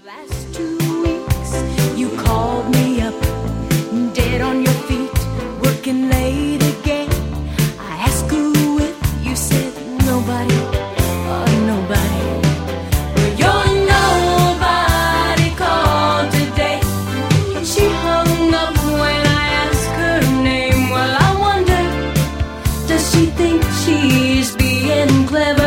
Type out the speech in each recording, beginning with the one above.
Last 2 weeks, you called me up, dead on your feet, working late again. I asked who with, you said nobody, oh nobody. Well, your nobody called today. She hung up when I asked her name. Well, I wonder, does she think she's being clever?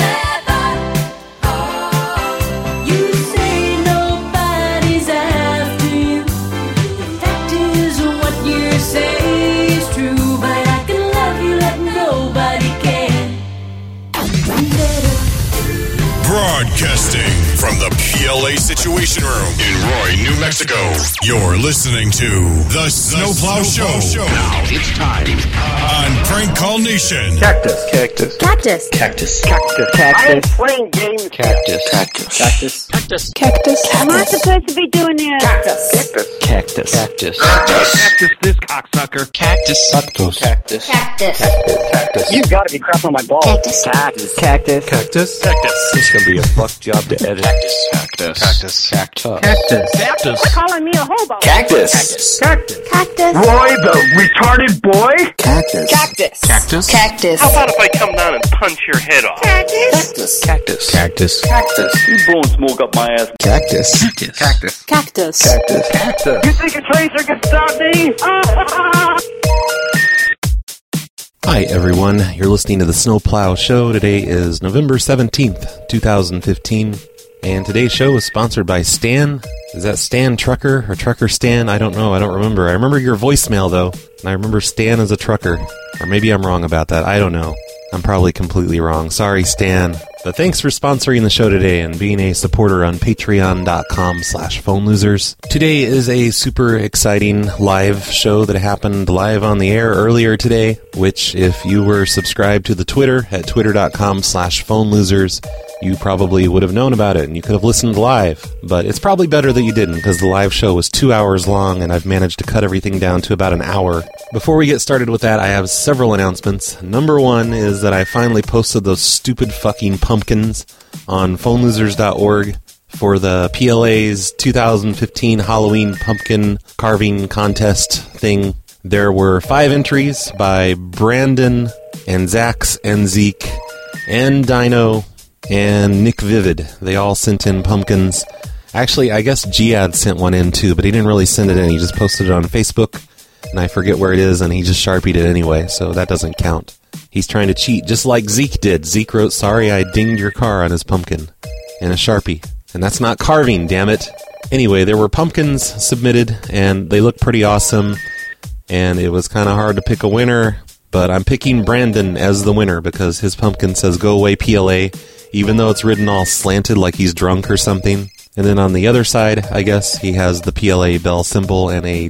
Broadcasting from the PLA Situation Room in Roy, New Mexico. You're listening to The Snowplow Show. Now it's time on Prank Call Nation. Cactus. Cactus. Cactus. Cactus. Cactus. Cactus. I am playing games. Cactus. Cactus. Cactus. Cactus. Cactus. Am I supposed to be doing this? Cactus. Cactus. Cactus. Cactus. Cactus, this cocksucker. Cactus. Cactus. Cactus. Cactus. Cactus. You gotta be crap on my balls. Cactus. Cactus. Cactus. Cactus. Cactus. It's gonna be a fuck job to edit. Cactus. Cactus. Cactus. Cactus. Cactus. Cactus. Calling me a hobo. Cactus. Cactus. Cactus. Roy, the retarded boy. Cactus. Cactus. Cactus. Cactus. How about if I come down and punch your head off? Cactus. Cactus. Cactus. Cactus. You blowing smoke up my ass. Cactus. Cactus. Cactus. Cactus. Cactus. You think a tracer can stop me? Hi everyone, you're listening to the Snowplow Show. Today is November 17th, 2015, and today's show is sponsored by Stan. Is that Stan Trucker or Trucker Stan? I don't know, I don't remember. I remember your voicemail though, and I remember Stan as a trucker. Or maybe I'm wrong about that, I don't know. I'm probably completely wrong. Sorry Stan. But thanks for sponsoring the show today and being a supporter on patreon.com/phonelosers. Today is a super exciting live show that happened live on the air earlier today, which if you were subscribed to the Twitter at twitter.com/phonelosers, you probably would have known about it and you could have listened live. But it's probably better that you didn't because the live show was 2 hours long and I've managed to cut everything down to about an hour. Before we get started with that, I have several announcements. Number one is that I finally posted those stupid fucking pumpkins on phonelosers.org for the PLA's 2015 Halloween pumpkin carving contest thing. There were 5 entries by Brandon and Zax and Zeke and Dino and Nick Vivid. They all sent in pumpkins. Actually, I guess Giad sent one in too, but he didn't really send it in. He just posted it on Facebook, and I forget where it is, and he just Sharpied it anyway, so that doesn't count. He's trying to cheat, just like Zeke did. Zeke wrote, "Sorry, I dinged your car" on his pumpkin, and a Sharpie. And that's not carving, damn it. Anyway, there were pumpkins submitted, and they look pretty awesome, and it was kind of hard to pick a winner, but I'm picking Brandon as the winner because his pumpkin says "Go Away PLA," even though it's written all slanted like he's drunk or something. And then on the other side, I guess, he has the PLA bell symbol and a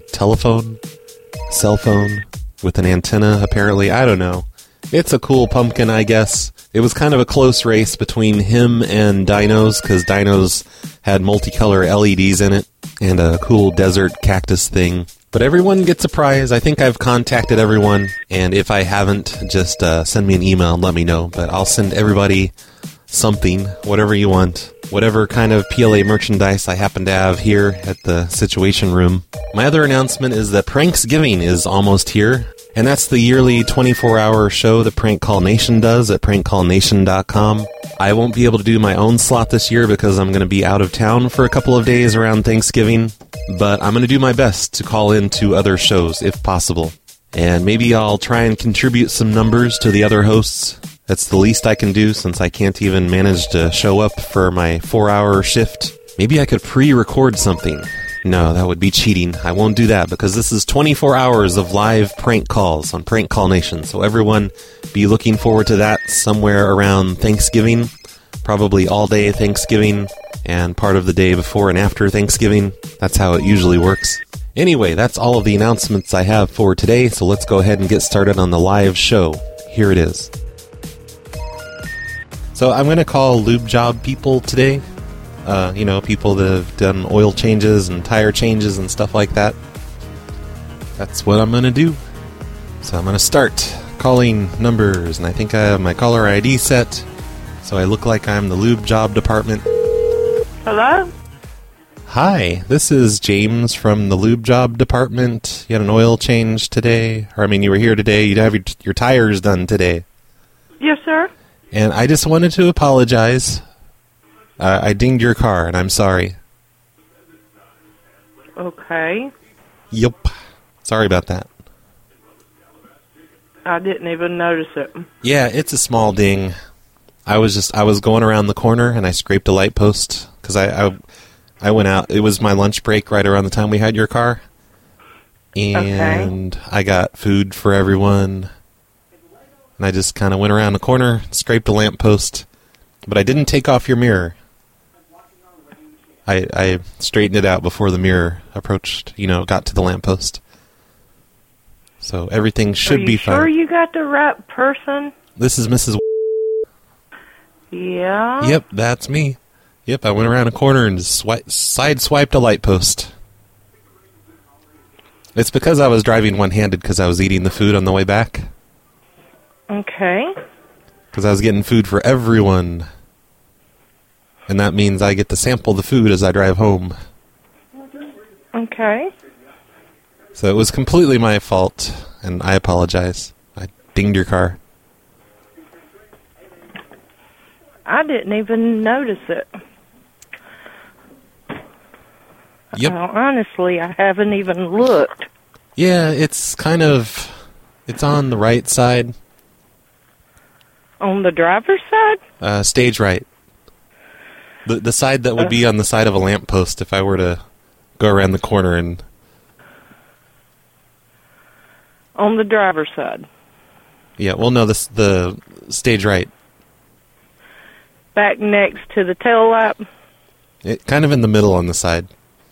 cell phone with an antenna, apparently. I don't know. It's a cool pumpkin, I guess. It was kind of a close race between him and Dino's, because Dino's had multicolor LEDs in it and a cool desert cactus thing. But everyone gets a prize. I think I've contacted everyone, and if I haven't, just send me an email and let me know. But I'll send everybody something, whatever you want, whatever kind of PLA merchandise I happen to have here at the Situation Room. My other announcement is that Pranksgiving is almost here, and that's the yearly 24-hour show that Prank Call Nation does at prankcallnation.com. I won't be able to do my own slot this year because I'm going to be out of town for a couple of days around Thanksgiving, but I'm going to do my best to call into other shows if possible. And maybe I'll try and contribute some numbers to the other hosts. That's the least I can do since I can't even manage to show up for my 4-hour shift. Maybe I could pre-record something. No, that would be cheating. I won't do that because this is 24 hours of live prank calls on Prank Call Nation. So everyone be looking forward to that somewhere around Thanksgiving. Probably all day Thanksgiving and part of the day before and after Thanksgiving. That's how it usually works. Anyway, that's all of the announcements I have for today. So let's go ahead and get started on the live show. Here it is. So I'm going to call lube job people today. People that have done oil changes and tire changes and stuff like that. That's what I'm going to do. So I'm going to start calling numbers, and I think I have my caller ID set, so I look like I'm the lube job department. Hello? Hi, this is James from the lube job department. You had an oil change today, or I mean, you were here today. You'd have your tires done today. Yes, sir. And I just wanted to apologize. I dinged your car, and I'm sorry. Okay. Yup. Sorry about that. I didn't even notice it. Yeah, it's a small ding. I was going around the corner, and I scraped a light post, because I went out. It was my lunch break right around the time we had your car. And I got food for everyone. And I just kind of went around the corner, scraped a lamppost. But I didn't take off your mirror. I straightened it out before the mirror approached, got to the lamppost. So everything should be fine. Are you sure you got the right person? This is Mrs. Yeah? Yep, that's me. Yep, I went around a corner and just side-swiped a light post. It's because I was driving one-handed because I was eating the food on the way back. Okay. Because I was getting food for everyone. And that means I get to sample the food as I drive home. Okay. So it was completely my fault, and I apologize. I dinged your car. I didn't even notice it. Yep. Honestly, I haven't even looked. Yeah, it's on the right side. On the driver's side? Stage right. The side that would be on the side of a lamppost if I were to go around the corner and... On the driver's side? Yeah, well, no, the stage right. Back next to the tail light? Kind of in the middle on the side.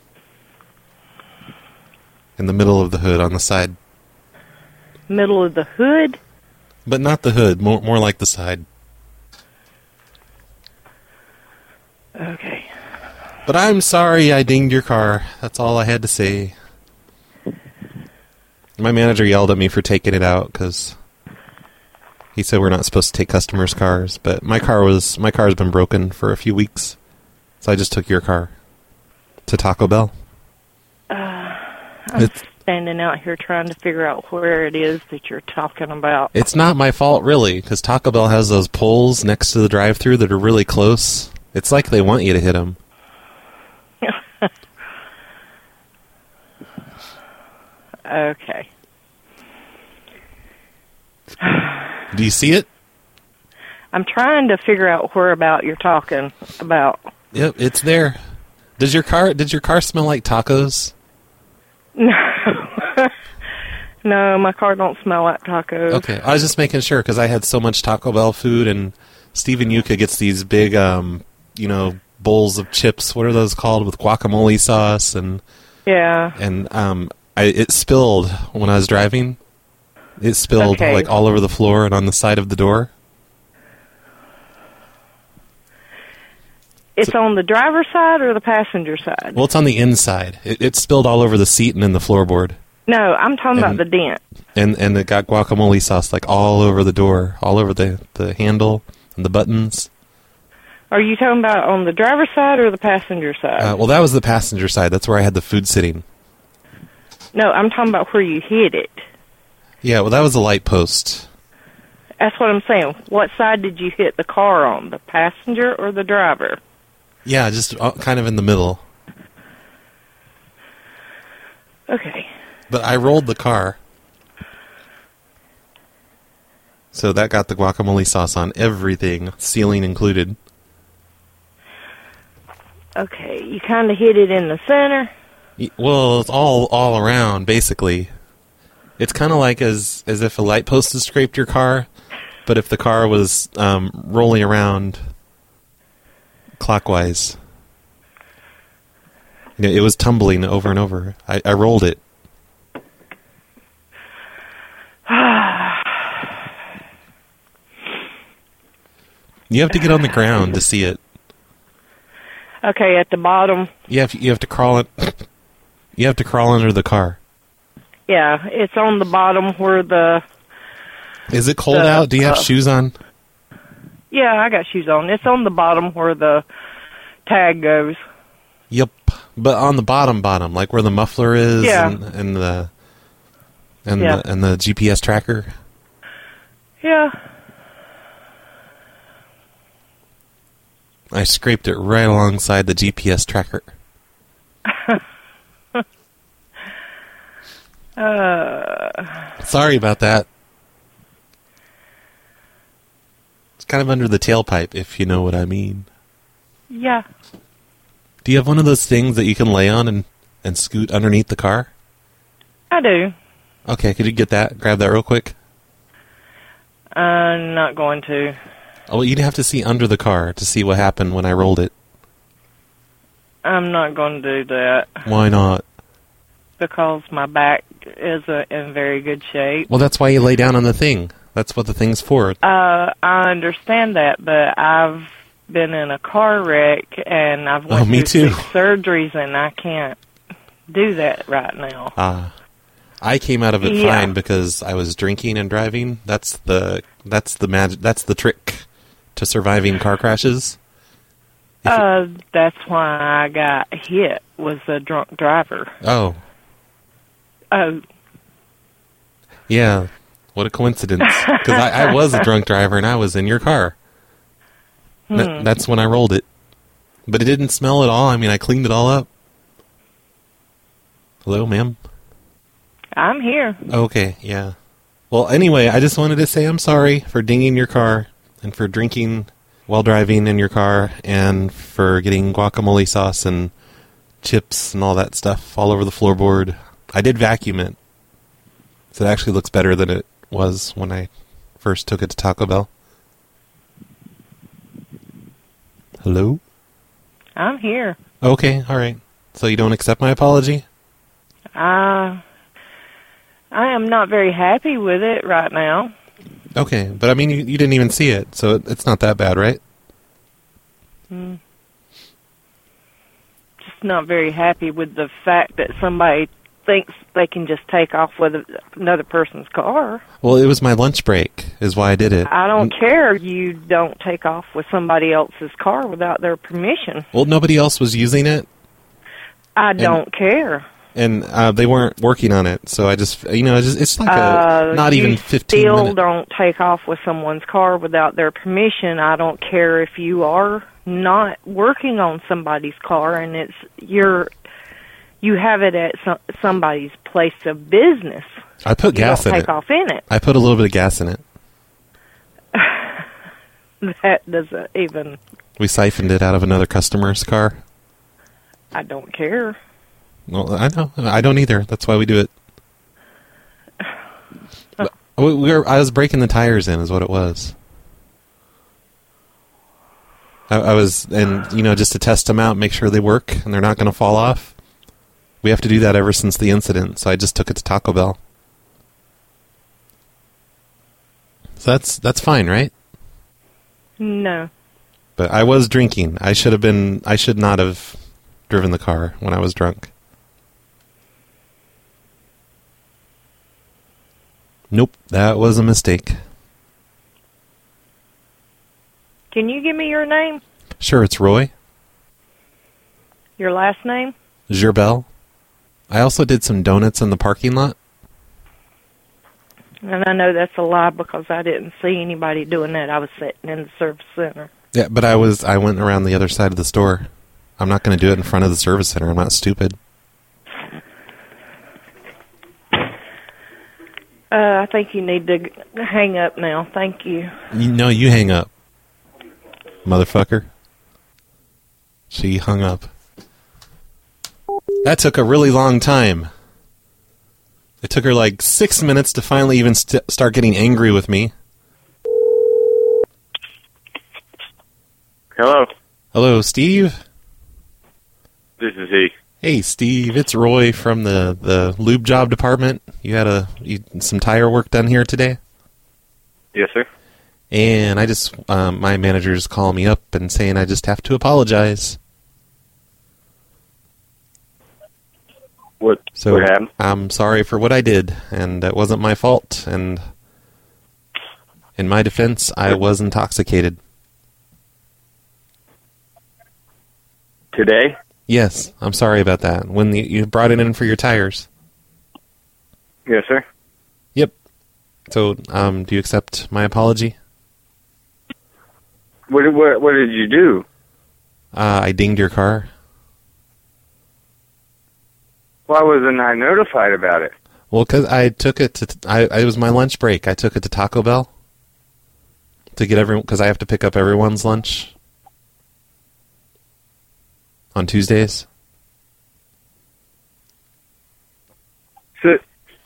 In the middle of the hood on the side. Middle of the hood? But not the hood, more like the side. Okay. But I'm sorry I dinged your car. That's all I had to say. My manager yelled at me for taking it out because he said we're not supposed to take customers' cars. But my car's been broken for a few weeks, so I just took your car to Taco Bell. I'm standing out here trying to figure out where it is that you're talking about. It's not my fault, really, because Taco Bell has those poles next to the drive-thru that are really close. It's like they want you to hit them. Okay. Do you see it? I'm trying to figure out where about you're talking about. Yep, it's there. Did your car smell like tacos? No. No, my car don't smell like tacos. Okay, I was just making sure because I had so much Taco Bell food, and Steven Yuka gets these big, bowls of chips. What are those called? With guacamole sauce and yeah, and it spilled when I was driving. It spilled like all over the floor and on the side of the door. It's on the driver's side or the passenger side? Well, it's on the inside. It spilled all over the seat and in the floorboard. No, I'm talking about the dent. And it got guacamole sauce like all over the door, all over the handle and the buttons. Are you talking about on the driver's side or the passenger side? Well, that was the passenger side. That's where I had the food sitting. No, I'm talking about where you hit it. Yeah, well, that was a light post. That's what I'm saying. What side did you hit the car on, the passenger or the driver? Yeah, just kind of in the middle. Okay. But I rolled the car. So that got the guacamole sauce on everything, ceiling included. Okay, you kind of hit it in the center? Well, it's all around, basically. It's kind of like as if a light post had scraped your car, but if the car was rolling around clockwise. It was tumbling over and over. I rolled it. You have to get on the ground to see it. Okay, at the bottom. You have to crawl it. You have to crawl under the car. Yeah, it's on the bottom where the... Is it cold out? Do you have shoes on? Yeah, I got shoes on. It's on the bottom where the tag goes. Yep. But on the bottom, like where the muffler is, Yeah. and the Yeah. GPS tracker. Yeah. I scraped it right alongside the GPS tracker. Sorry about that. It's kind of under the tailpipe, if you know what I mean. Yeah. Do you have one of those things that you can lay on and scoot underneath the car? I do. Okay, could you get that? Grab that real quick. I'm not going to. Oh, well, you'd have to see under the car to see what happened when I rolled it. I'm not going to do that Why not? because my back isn't in very good shape. Well, that's why you lay down on the thing. That's what the thing's for. I understand that, but I've been in a car wreck and I've went me through too. 6 surgeries and I can't do that right now. I came out of it Yeah. fine because I was drinking and driving. That's the magic. That's the trick to surviving car crashes. That's why I got hit, was a drunk driver. Oh, Oh, yeah. What a coincidence. Because I was a drunk driver and I was in your car. That's when I rolled it. But it didn't smell at all. I mean, I cleaned it all up. Hello, ma'am? I'm here. Okay, yeah. Well, anyway, I just wanted to say I'm sorry for dinging your car and for drinking while driving in your car and for getting guacamole sauce and chips and all that stuff all over the floorboard. I did vacuum it. So it actually looks better than it was when I first took it to Taco Bell. Hello? I'm here. Okay, all right. So you don't accept my apology? I am not very happy with it right now. Okay, but I mean, you didn't even see it, so it's not that bad, right? Just not very happy with the fact that somebody thinks they can just take off with another person's car. Well, it was my lunch break, is why I did it. I don't care. You don't take off with somebody else's car without their permission. Well, nobody else was using it, I don't care. and they weren't working on it, so I just, it's like not even 15 still minutes. don't take off with someone's car without their permission. I don't care if you are not working on somebody's car and you have it at somebody's place of business. I put gas you in don't it. take off in it. I put a little bit of gas in it. That doesn't even... We siphoned it out of another customer's car. I don't care. Well, I know. I don't either. That's why we do it. I was breaking the tires in, is what it was. I was, and just to test them out, make sure they work and they're not going to fall off. We have to do that ever since the incident, so I just took it to Taco Bell. So that's fine, right? No. But I was drinking. I should not have driven the car when I was drunk. Nope, that was a mistake. Can you give me your name? Sure, it's Roy. Your last name? Gerbel. I also did some donuts in the parking lot. And I know that's a lie because I didn't see anybody doing that. I was sitting in the service center. Yeah, but I went around the other side of the store. I'm not going to do it in front of the service center. I'm not stupid. I think you need to hang up now. Thank you. No, you hang up, motherfucker. She hung up. That took a really long time. It took her like 6 minutes to finally even start getting angry with me. Hello. Hello, Steve? This is he. Hey, Steve, it's Roy from the lube job department. You had some tire work done here today? Yes, sir. And I just, my manager's calling me up and saying I just have to apologize. What happened? I'm sorry for what I did, and it wasn't my fault, and in my defense, I was intoxicated. Today? Yes, I'm sorry about that. When you brought it in for your tires. Yes, sir. Yep. So, do you accept my apology? What did you do? I dinged your car. Why wasn't I notified about it? Well, because I took it to... it was my lunch break. I took it to Taco Bell to get everyone... Because I have to pick up everyone's lunch on Tuesdays. So,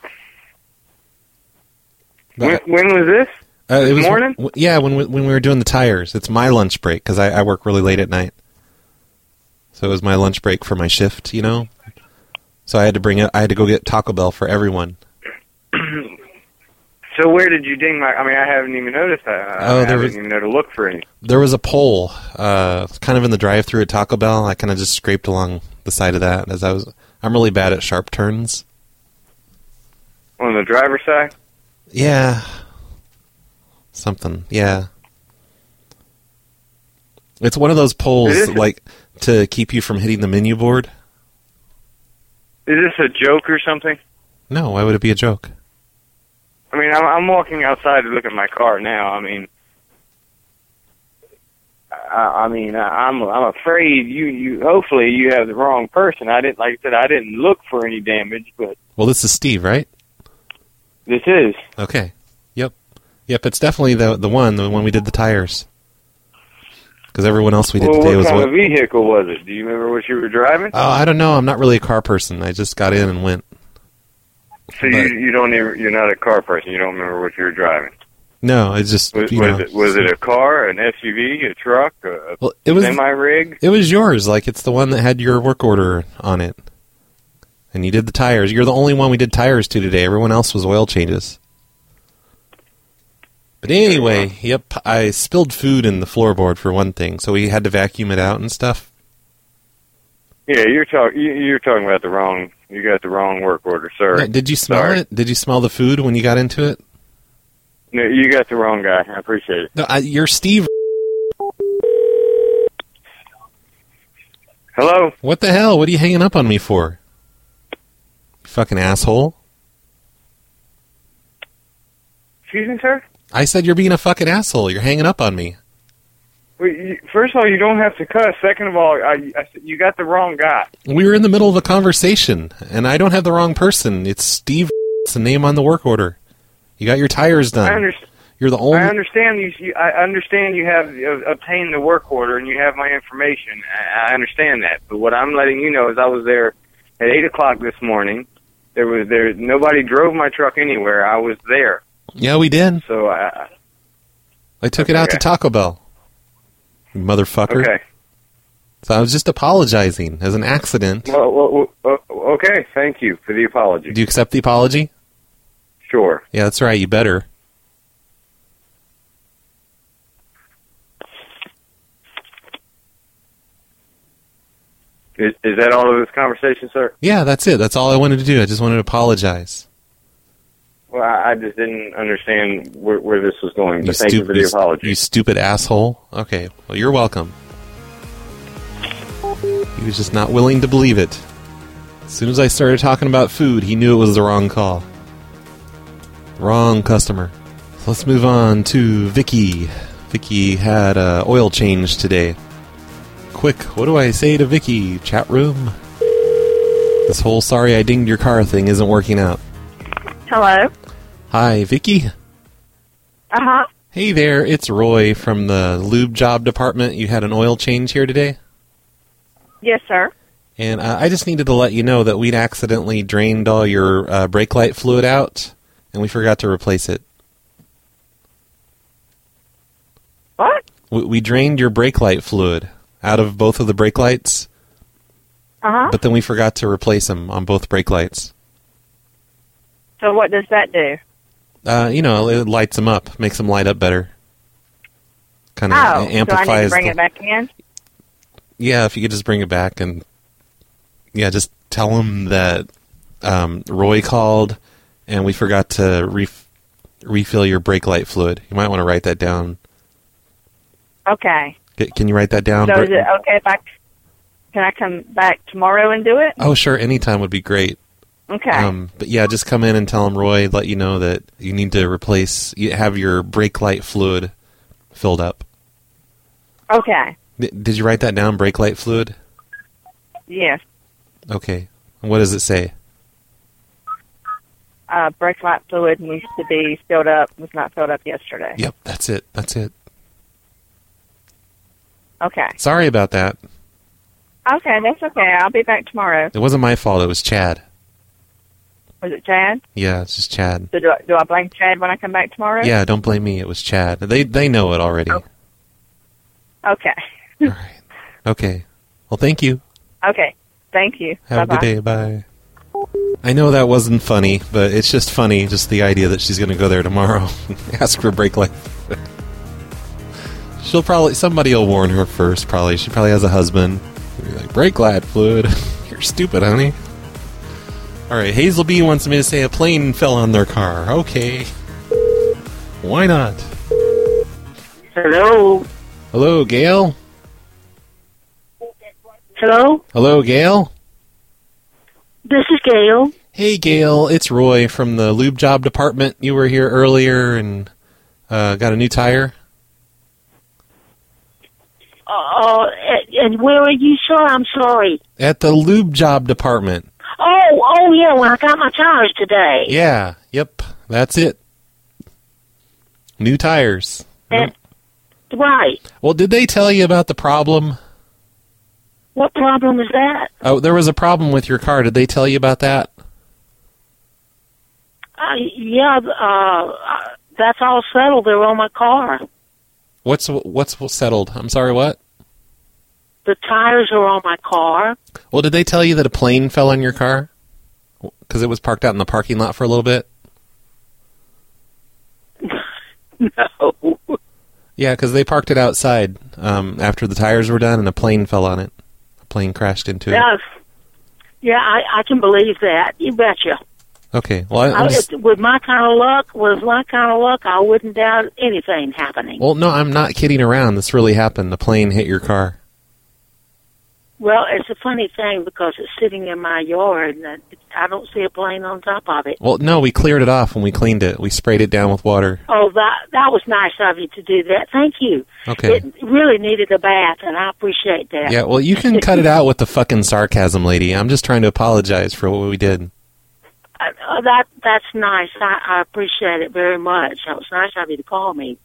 when was this? It was morning? Yeah, when we were doing the tires. It's my lunch break because I work really late at night. So it was my lunch break for my shift, you know? So I had to go get Taco Bell for everyone. So where did you ding my... I mean, I haven't even noticed that. I didn't even know to look for any. There was a pole kind of in the drive-thru at Taco Bell. I kind of just scraped along the side of that as I'm really bad at sharp turns. On the driver's side? Yeah. Something, yeah. It's one of those poles, like, to keep you from hitting the menu board. Is this a joke or something? No, why would it be a joke? I mean, I'm walking outside to look at my car now. I mean, I'm afraid you. Hopefully, you have the wrong person. I didn't look for any damage, but. Well, this is Steve, right? This is. Okay. Yep. It's definitely the one we did the tires. Because everyone else we did today was what kind of vehicle was it? Do you remember what you were driving? Oh, I don't know. I'm not really a car person. I just got in and went. So you're not a car person. You don't remember what you were driving. No, it's just was it a car, an SUV, a truck, a semi-rig? It was yours. Like it's the one that had your work order on it, and you did the tires. You're the only one we did tires to today. Everyone else was oil changes. But anyway, yep, I spilled food in the floorboard for one thing, so we had to vacuum it out and stuff. Yeah, you're talking about the wrong. You got the wrong work order, sir. Yeah, did you smell it? Did you smell the food when you got into it? No, you got the wrong guy. I appreciate it. No, you're Steve. Hello? What the hell? What are you hanging up on me for? You fucking asshole. Excuse me, sir? I said you're being a fucking asshole. You're hanging up on me. Well, first of all, you don't have to cuss. Second of all, you got the wrong guy. We were in the middle of a conversation, and I don't have the wrong person. It's Steve. It's the name on the work order. You got your tires done. I understand. You're the only. I understand you. I understand you have obtained the work order and you have my information. I understand that. But what I'm letting you know is I was there at 8:00 this morning. Nobody drove my truck anywhere. I was there. Yeah, we did. So I took it out to Taco Bell. You motherfucker. Okay. So I was just apologizing as an accident. Well, okay. Thank you for the apology. Do you accept the apology? Sure. Yeah, that's right. You better. Is that all of this conversation, sir? Yeah, that's it. That's all I wanted to do. I just wanted to apologize. Well, I just didn't understand where this was going, but thank you for the apology. You stupid asshole. Okay, well, you're welcome. He was just not willing to believe it. As soon as I started talking about food, he knew it was the wrong call. Wrong customer. So let's move on to Vicky. Vicky had an oil change today. Quick, what do I say to Vicky? Chat room? This whole sorry I dinged your car thing isn't working out. Hello? Hi, Vicky? Uh-huh. Hey there, it's Roy from the lube job department. You had an oil change here today? Yes, sir. And I just needed to let you know that we'd accidentally drained all your brake light fluid out, and we forgot to replace it. What? We drained your brake light fluid out of both of the brake lights, but then we forgot to replace them on both brake lights. So what does that do? It lights them up, makes them light up better. Kind of amplifies. So I need to bring it back in? Yeah, if you could just bring it back and, just tell them that Roy called and we forgot to refill your brake light fluid. You might want to write that down. Okay. Can you write that down? So is it okay if I... Can I come back tomorrow and do it? Oh, sure. Anytime would be great. Okay. But yeah, just come in and tell him Roy, let you know that you need to have your brake light fluid filled up. Okay. Did you write that down, brake light fluid? Yes. Okay. What does it say? Brake light fluid needs to be filled up. Was not filled up yesterday. Yep, that's it. That's it. Okay. Sorry about that. Okay, that's okay. I'll be back tomorrow. It wasn't my fault. It was Chad. Was it Chad? Yeah, it's just Chad. So do I blame Chad when I come back tomorrow? Yeah, don't blame me. It was Chad. They know it already. Oh. Okay. All right. Okay. Well, thank you. Okay. Thank you. Have Bye-bye. a good day. Bye. I know that wasn't funny, but it's just funny, just the idea that she's going to go there tomorrow and ask for brake light. Somebody will warn her first, probably. She probably has a husband. Be like, brake light fluid. You're stupid, honey. All right, Hazel B wants me to say a plane fell on their car. Okay. Why not? Hello? Hello, Gail? Hello? Hello, Gail? This is Gail. Hey, Gail, it's Roy from the lube job department. You were here earlier and got a new tire. And where are you, sir? I'm sorry. At the lube job department. Oh, yeah, well, I got my tires today. Yeah, yep, that's it. New tires. Right. Well, did they tell you about the problem? What problem is that? Oh, there was a problem with your car. Did they tell you about that? That's all settled. They're on my car. What's settled? I'm sorry, what? The tires are on my car. Well, did they tell you that a plane fell on your car? Because it was parked out in the parking lot for a little bit? No. Yeah, because they parked it outside after the tires were done, and a plane fell on it. A plane crashed into it. Yeah, I can believe that. You betcha. Okay. Well, with my kind of luck, I wouldn't doubt anything happening. Well, no, I'm not kidding around. This really happened. The plane hit your car. Well, it's a funny thing because it's sitting in my yard, and I don't see a plane on top of it. Well, no, we cleared it off when we cleaned it. We sprayed it down with water. Oh, that was nice of you to do that. Thank you. Okay. It really needed a bath, and I appreciate that. Yeah, well, you can cut it out with the fucking sarcasm, lady. I'm just trying to apologize for what we did. That's nice. I appreciate it very much. It was nice of you to call me.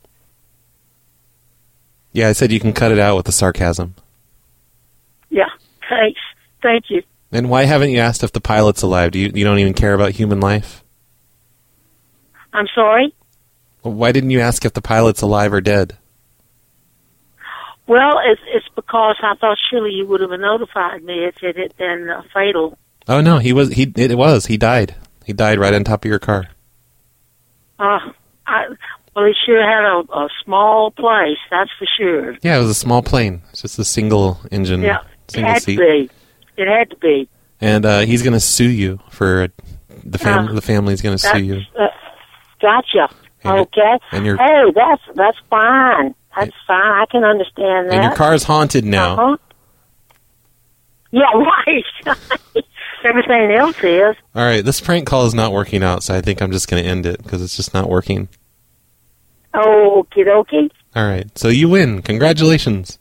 Yeah, I said you can cut it out with the sarcasm. Yeah, thanks. Thank you. And why haven't you asked if the pilot's alive? You don't even care about human life? I'm sorry? Well, why didn't you ask if the pilot's alive or dead? Well, it's because I thought surely you would have notified me if it had been fatal. Oh no, it was. He died. He died right on top of your car. Well, he sure had a small place, that's for sure. Yeah, it was a small plane. It's just a single engine, single seat. It had to be. And he's going to sue you for the family's going to sue you. Gotcha. Okay. Hey, that's fine. That's fine. I can understand that. And your car's haunted now. Uh-huh. Yeah, right. Everything else is. All right, this prank call is not working out, so I think I'm just going to end it because it's just not working. Okie dokie. All right, so you win. Congratulations.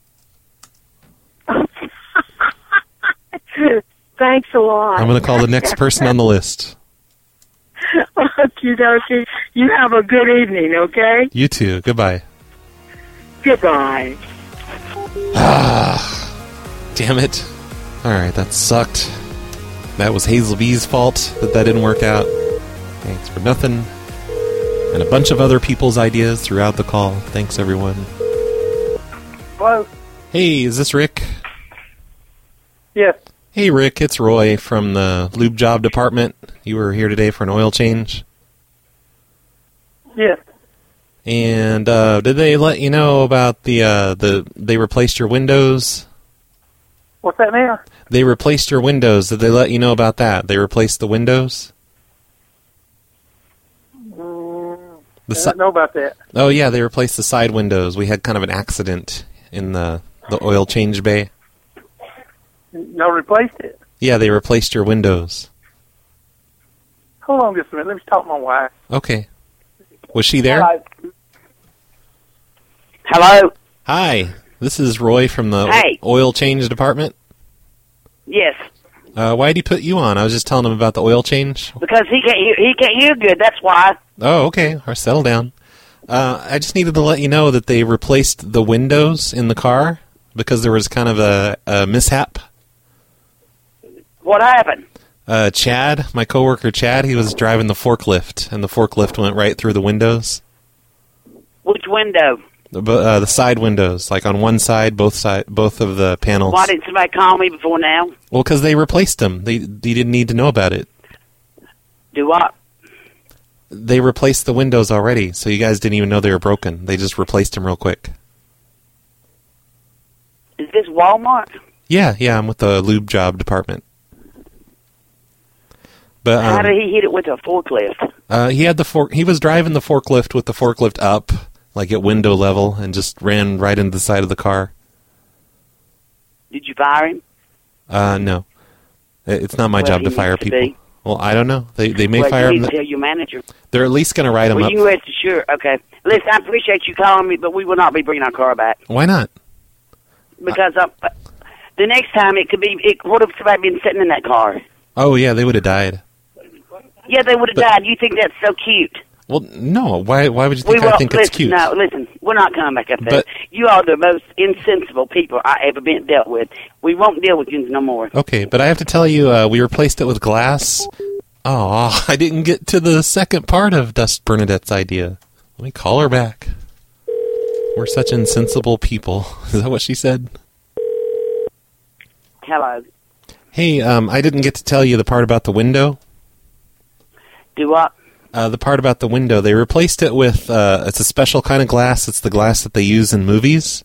Thanks a lot. I'm going to call the next person on the list. Okie dokie. You have a good evening, okay? You too. Goodbye. Goodbye. Damn it. All right, that sucked. That was Hazel B's fault that didn't work out. Thanks for nothing. And a bunch of other people's ideas throughout the call. Thanks, everyone. Hello? Hey, is this Rick? Yes. Hey, Rick, it's Roy from the lube job department. You were here today for an oil change? Yes. And did they let you know about they replaced your windows? What's that now? They replaced your windows. Did they let you know about that? They replaced the windows? I don't know about that. Oh, yeah, they replaced the side windows. We had kind of an accident in the oil change bay. Y'all replaced it? Yeah, they replaced your windows. Hold on just a minute. Let me talk to my wife. Okay. Was she there? Hello? Hi. This is Roy from the Hey. oil change department. Yes. Why'd he put you on? I was just telling him about the oil change. Because he can't hear good, that's why. Oh, okay. Or settle down. I just needed to let you know that they replaced the windows in the car because there was kind of a mishap. What happened? Chad, my coworker Chad, he was driving the forklift, and the forklift went right through the windows. Which window? The side windows, like on one side, both of the panels. Why didn't somebody call me before now? Well, because they replaced them. They didn't need to know about it. Do what? They replaced the windows already, so you guys didn't even know they were broken. They just replaced them real quick. Is this Walmart? Yeah, I'm with the lube job department. But How did he hit it with a forklift? He was driving the forklift with the forklift up, like at window level, and just ran right into the side of the car. Did you fire him? No. It's not my Well, job he to fire needs to people. be. Well, I don't know. They may Well, fire you him. need to tell your manager. They're at least going to write him Well, up. you rest assured. Okay. Listen, I appreciate you calling me, but we will not be bringing our car back. Why not? Because the next time what if somebody been sitting in that car? Oh, yeah, they would have died. Yeah, they would have died. You think that's so cute? Well, no. Why would you think I think it's cute? No, listen, we're not coming back up there. But- You are the most insensible people I ever been dealt with. We won't deal with you no more. Okay, but I have to tell you, we replaced it with glass. Oh, I didn't get to the second part of Dust Bernadette's idea. Let me call her back. We're such insensible people. Is that what she said? Hello. Hey, I didn't get to tell you the part about the window. Do what? The part about the window. They replaced it with, it's a special kind of glass. It's the glass that they use in movies.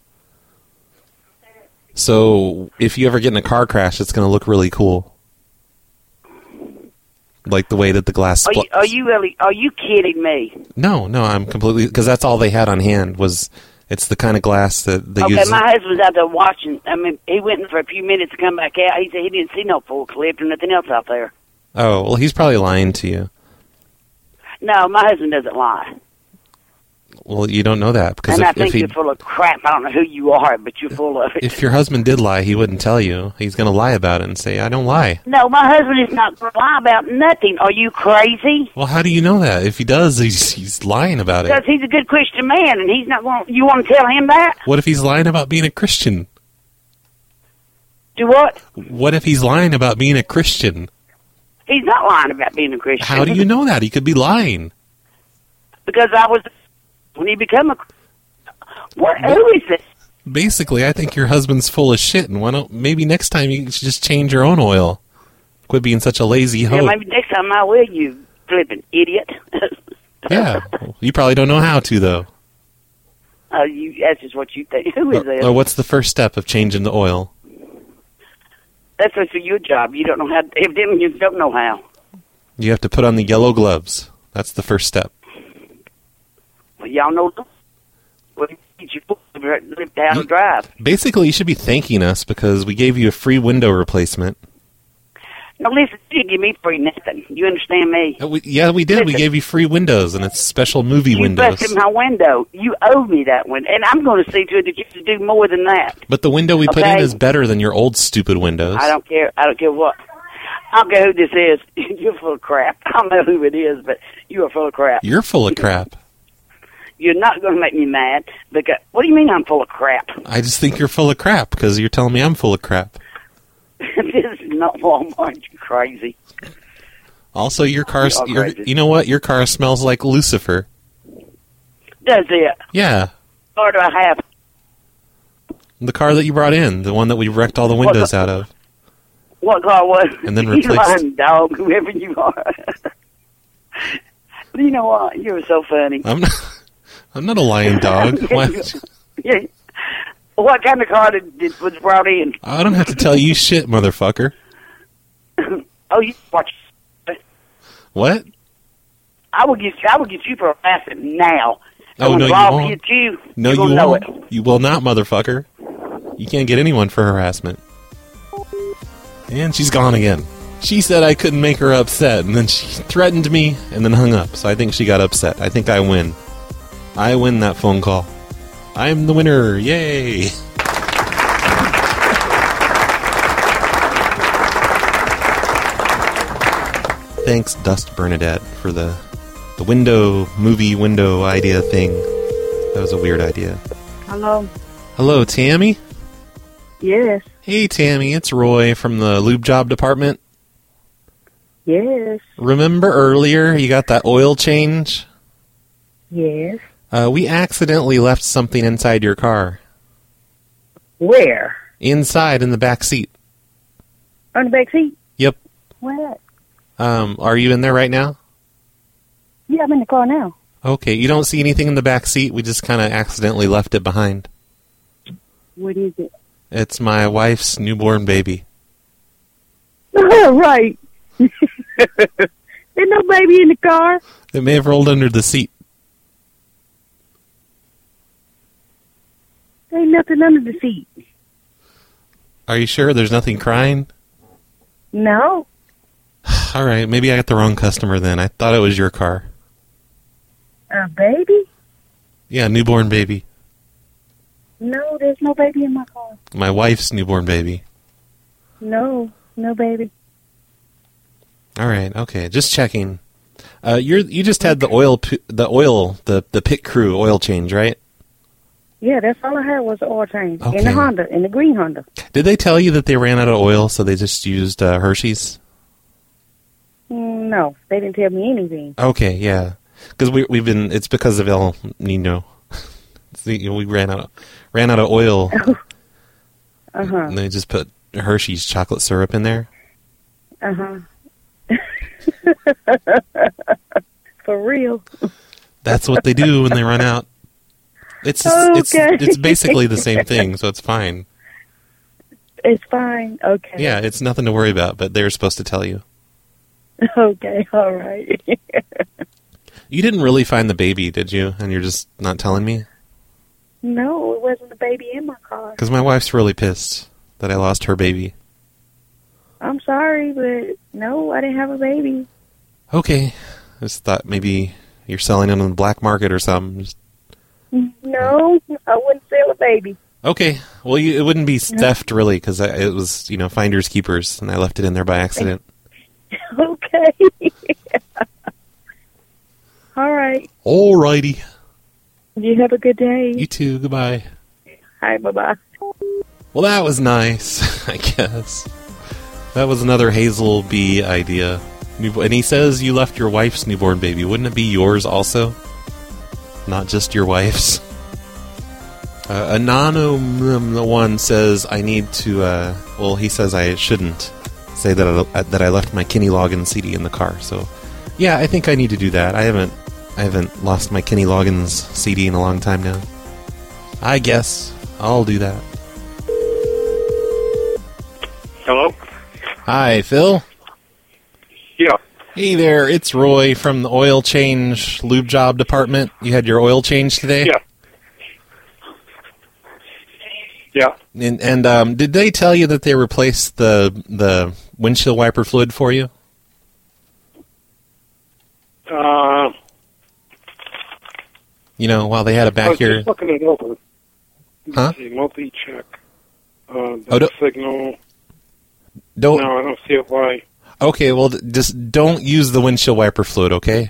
So if you ever get in a car crash, it's going to look really cool. Like the way that the glass... Are you kidding me? No, I'm completely... Because that's all they had on hand was... It's the kind of glass that they use... Okay, my husband's out there watching. I mean, he went in for a few minutes to come back out. He said he didn't see no forklift or nothing else out there. Oh, well, he's probably lying to you. No, my husband doesn't lie. Well, you don't know that. Because And I if think you're full of crap. I don't know who you are, but you're full of it. If your husband did lie, he wouldn't tell you. He's going to lie about it and say, I don't lie. No, my husband is not going to lie about nothing. Are you crazy? Well, how do you know that? If he does, he's lying about Because it. he's a good Christian man, and he's not going. You want to tell him that? What if he's lying about being a Christian? Do what? What if he's lying about being a Christian? He's not lying about being a Christian. How do you know that? He could be lying. Because I was when he became a. What? Who is this? Basically, I think your husband's full of shit, and maybe next time you should just change your own oil. Quit being such a lazy hoe. Yeah, maybe next time I will. You flipping idiot. Yeah, you probably don't know how to though. That's just what you think. Who is this? Or what's the first step of changing the oil? That's what's for your job. You don't know how. Evidently, you don't know how. You have to put on the yellow gloves. That's the first step. Well, y'all know. Well, you live down the drive. Basically, you should be thanking us because we gave you a free window replacement. Now, listen, you didn't give me free nothing. You understand me? Yeah, we did. Listen, we gave you free windows, and it's special movie windows. You busted my window. You owe me that one, and I'm going to see to it that you do more than that. But the window we put in is better than your old stupid windows. I don't care. I don't care what. I don't care who this is. You're full of crap. I don't know who it is, but you are full of crap. You're full of crap. You're not going to make me mad. Because what do you mean I'm full of crap? I just think you're full of crap because you're telling me I'm full of crap. This is not Walmart. You're crazy. Also, your car, you know what? Your car smells like Lucifer. Does it? Yeah. Or do I have? The car that you brought in, the one that we wrecked all the windows out of. What car was? And then You replaced. lying dog, whoever you are. You know what? You're so funny. I'm not a lying dog. Why? Yeah. What kind of car was brought in? I don't have to tell you shit, motherfucker. Oh, you watch. What? I will get you for a laughing now. Oh, And no, when you Rob won't. hits you, No, you're you gonna know won't. You will not, motherfucker. You can't get anyone for harassment. And she's gone again. She said I couldn't make her upset, and then she threatened me, and then hung up. So I think she got upset. I think I win. I win that phone call. I'm the winner. Yay! Thanks, Dust Bernadette, for the movie window idea thing. That was a weird idea. Hello. Hello, Tammy? Yes. Hey, Tammy, it's Roy from the lube job department. Yes. Remember earlier you got that oil change? Yes. We accidentally left something inside your car. Where? Inside, in the back seat. On the back seat? Yep. Where? Are you in there right now? Yeah, I'm in the car now. Okay, you don't see anything in the back seat? We just kind of accidentally left it behind. What is it? It's my wife's newborn baby. Right. There's no baby in the car. It may have rolled under the seat. There ain't nothing under the seat. Are you sure there's nothing crying? No. All right, maybe I got the wrong customer then. I thought it was your car. A baby? Yeah, newborn baby. No, there's no baby in my car. My wife's newborn baby. No baby. All right, okay, just checking. You just had the pit crew oil change, right? Yeah, that's all I had was the oil change. Okay. In the Honda, in the green Honda. Did they tell you that they ran out of oil, so they just used Hershey's? No, they didn't tell me anything. Okay, yeah, because it's because of El Nino. See, we ran out of oil. And they just put Hershey's chocolate syrup in there. For real. That's what they do when they run out. It's basically the same thing, so it's fine. It's fine. Okay. Yeah, it's nothing to worry about, but they're supposed to tell you. Okay, all right. You didn't really find the baby, did you? And you're just not telling me? No, it wasn't the baby in my car. Because my wife's really pissed that I lost her baby. I'm sorry, but no, I didn't have a baby. Okay. I just thought maybe you're selling it on the black market or something. No, I wouldn't sell a baby. Okay. Well, it wouldn't be theft, really, because it was, finders keepers, and I left it in there by accident. Okay. All right. All righty. You have a good day. You too. Goodbye. Hi, bye-bye. Well, that was nice, I guess. That was another Hazel B idea. And he says you left your wife's newborn baby. Wouldn't it be yours also? Not just your wife's? Anonymous says I need to, he says I shouldn't say that I left my Kenny Loggins CD in the car. So, yeah, I think I need to do that. I haven't lost my Kenny Loggins CD in a long time now. I guess I'll do that. Hello? Hi, Phil? Yeah. Hey there, it's Roy from the oil change lube job department. You had your oil change today? Yeah. Yeah. And did they tell you that they replaced the windshield wiper fluid for you? While they had it back here. I was just looking it over. Huh? Multi-check. No, Signal. No, I don't see it. Why? Okay, well, just don't use the windshield wiper fluid, okay?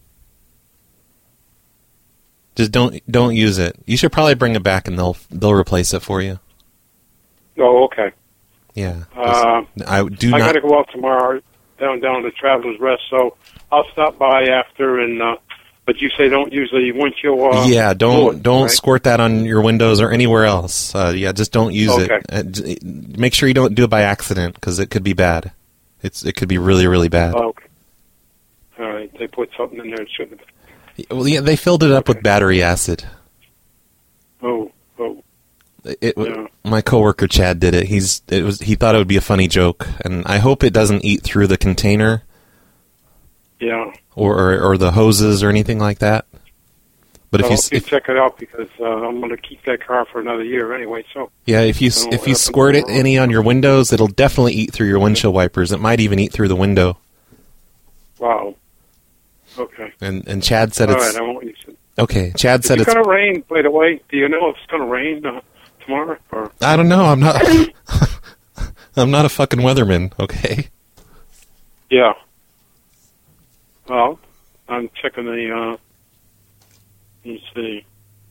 Just don't use it. You should probably bring it back, and they'll replace it for you. Oh, okay. Yeah. I got to go out tomorrow down to Traveler's Rest, so I'll stop by after. And but you say don't use the windshield. Yeah, don't right? squirt that on your windows or anywhere else. Just don't use it. Make sure you don't do it by accident because it could be bad. It could be really, really bad. Okay. All right. They put something in there it shouldn't have. Well, yeah, they filled it up with battery acid. Oh. Yeah. My coworker Chad did it. He thought it would be a funny joke, and I hope it doesn't eat through the container. Yeah. Or the hoses or anything like that. But so if you check it out, because I'm going to keep that car for another year anyway. So yeah, if you squirt any on your windows, it'll definitely eat through your windshield wipers. It might even eat through the window. Wow. Okay. And Chad said all it's right. I won't use it. okay. Chad said it's going to rain. By the way, do you know if it's going to rain tomorrow? Or? I don't know. I'm not. I'm not a fucking weatherman. Okay. Yeah. Well, I'm checking the. Let's see.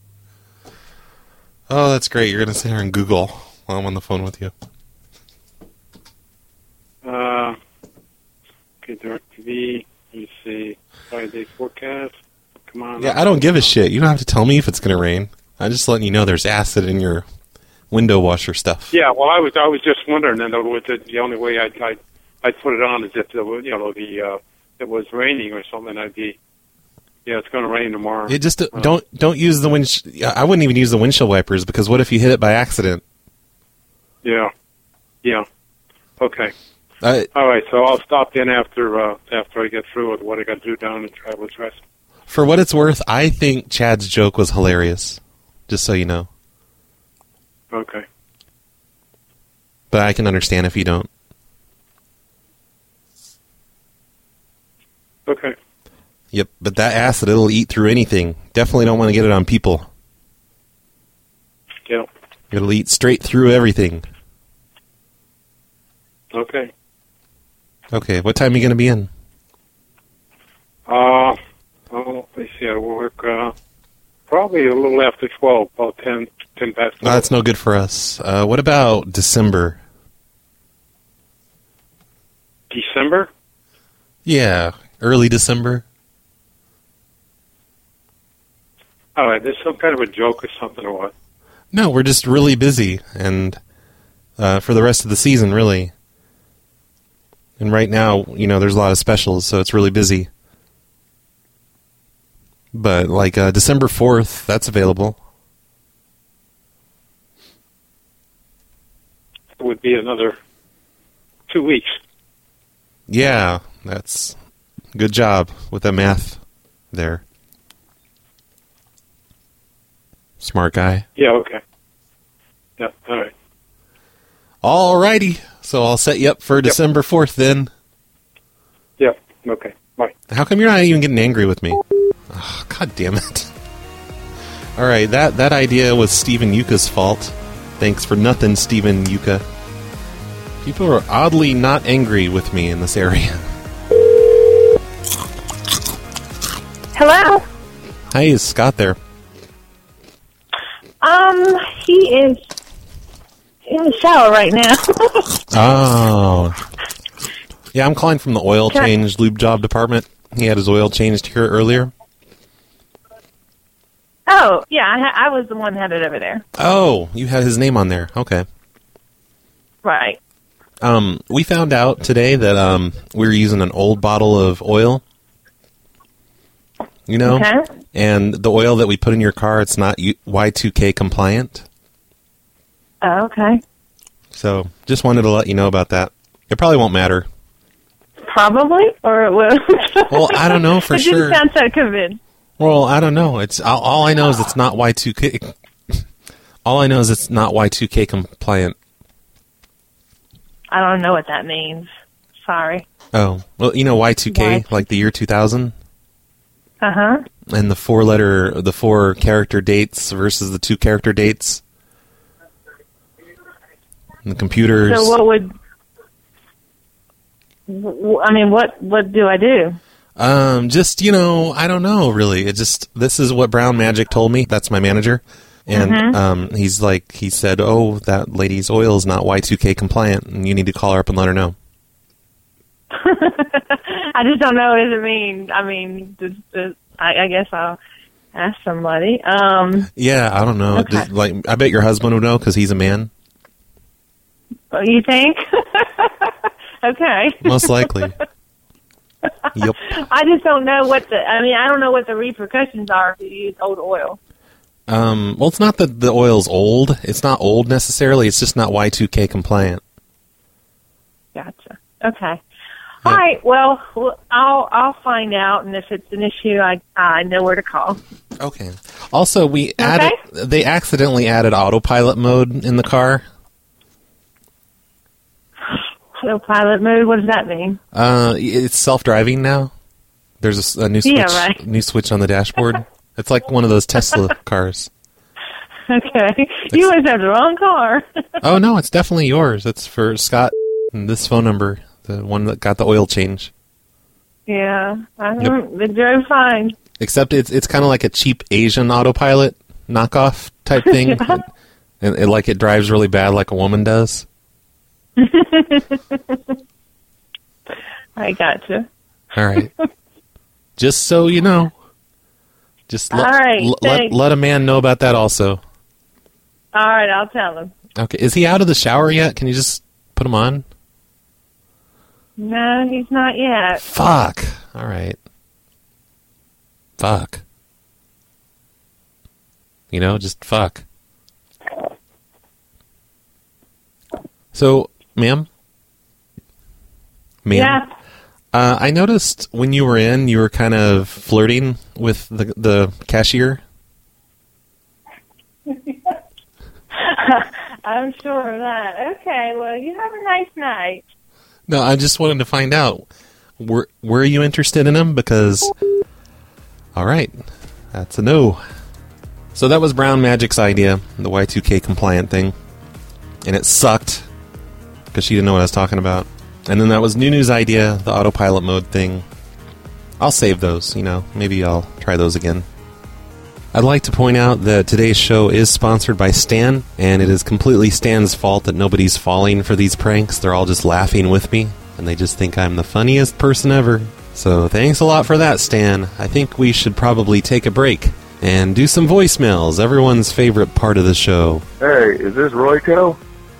Oh, that's great. You're going to sit here and Google while I'm on the phone with you. Okay, DirecTV. Let me see. 5-day forecast. Come on. Yeah, I don't give a shit. You don't have to tell me if it's going to rain. I'm just letting you know there's acid in your window washer stuff. Yeah, well, I was just wondering, and the only way I'd put it on is if it was raining or something. I'd be. Yeah, it's going to rain tomorrow. It just don't use the wind. I wouldn't even use the windshield wipers, because what if you hit it by accident? Yeah. Okay. All right, so I'll stop in after I get through with what I got to do down in Travelers Rest. For what it's worth, I think Chad's joke was hilarious. Just so you know. Okay. But I can understand if you don't. Okay. Yep, but that acid, it'll eat through anything. Definitely don't want to get it on people. Yeah. It'll eat straight through everything. Okay. Okay, what time are you going to be in? Let's see, I work probably a little after 12, about 10 past 12. No, that's no good for us. What about December? December? Yeah, early December. All right, there's some kind of a joke or something or what? No, we're just really busy, and for the rest of the season, really. And right now, there's a lot of specials, so it's really busy. But, December 4th, that's available. It would be another 2 weeks. Yeah, that's good job with the math there. Smart guy. Yeah, okay. Yeah, all right. All righty. So I'll set you up for December 4th then. Yeah, okay. Bye. How come you're not even getting angry with me? Oh, God damn it. All right, that idea was Stephen Yuka's fault. Thanks for nothing, Stephen Yuka. People are oddly not angry with me in this area. Hello? Hi, is Scott there? He is in the shower right now. Oh. Yeah, I'm calling from the oil change lube job department. He had his oil changed here earlier. Oh, yeah, I was the one headed over there. Oh, you had his name on there. Okay. Right. We found out today that we were using an old bottle of oil. Okay. And the oil that we put in your car, it's not Y2K compliant. Oh, okay. So, just wanted to let you know about that. It probably won't matter. Probably, or it will. Well, I don't know for sure. It didn't sound so convinced. Well, I don't know. It's all I know is it's not Y2K. All I know is it's not Y2K compliant. I don't know what that means. Sorry. Oh, well, Y2K, like the year 2000? Uh-huh. And the 4-character dates versus the 2-character dates. And the computers. So what would... what do I do? Just, I don't know, really. This is what Brown Magic told me. That's my manager. And he said, oh, that lady's oil is not Y2K compliant, and you need to call her up and let her know. I just don't know what does it mean. I guess I'll ask somebody. Yeah, I don't know. Okay. I bet your husband would know because he's a man. You think? Okay. Most likely. Yep. I just don't know I don't know what the repercussions are if you use old oil. Well, it's not that the oil's old. It's not old necessarily. It's just not Y2K compliant. Gotcha. Okay. All right. Well, I'll find out, and if it's an issue, I know where to call. Okay. Also, they accidentally added autopilot mode in the car. Autopilot mode? What does that mean? It's self-driving now. There's a new switch, new switch on the dashboard. It's like one of those Tesla cars. Okay. You must have the wrong car. Oh, no, it's definitely yours. It's for Scott and this phone number, the one that got the oil change. Yeah. They drove fine. Except it's kind of like a cheap Asian autopilot knockoff type thing. and it drives really bad like a woman does. I gotcha. All right. Just so you know. Just let a man know about that also. All right, I'll tell him. Okay. Is he out of the shower yet? Can you just put him on? No, he's not yet. Fuck. All right. Fuck. Just fuck. So, ma'am? Yeah. I noticed when you were in, you were kind of flirting with the cashier. I'm sure of that. Okay, well, you have a nice night. No, I just wanted to find out. Were you interested in him? Because, all right, that's a no. So that was Brown Magic's idea, the Y2K compliant thing. And it sucked, because she didn't know what I was talking about. And then that was Nunu's idea, the autopilot mode thing. I'll save those, maybe I'll try those again. I'd like to point out that today's show is sponsored by Stan, and it is completely Stan's fault that nobody's falling for these pranks. They're all just laughing with me, and they just think I'm the funniest person ever. So thanks a lot for that, Stan. I think we should probably take a break and do some voicemails, everyone's favorite part of the show. Hey, is this Royco?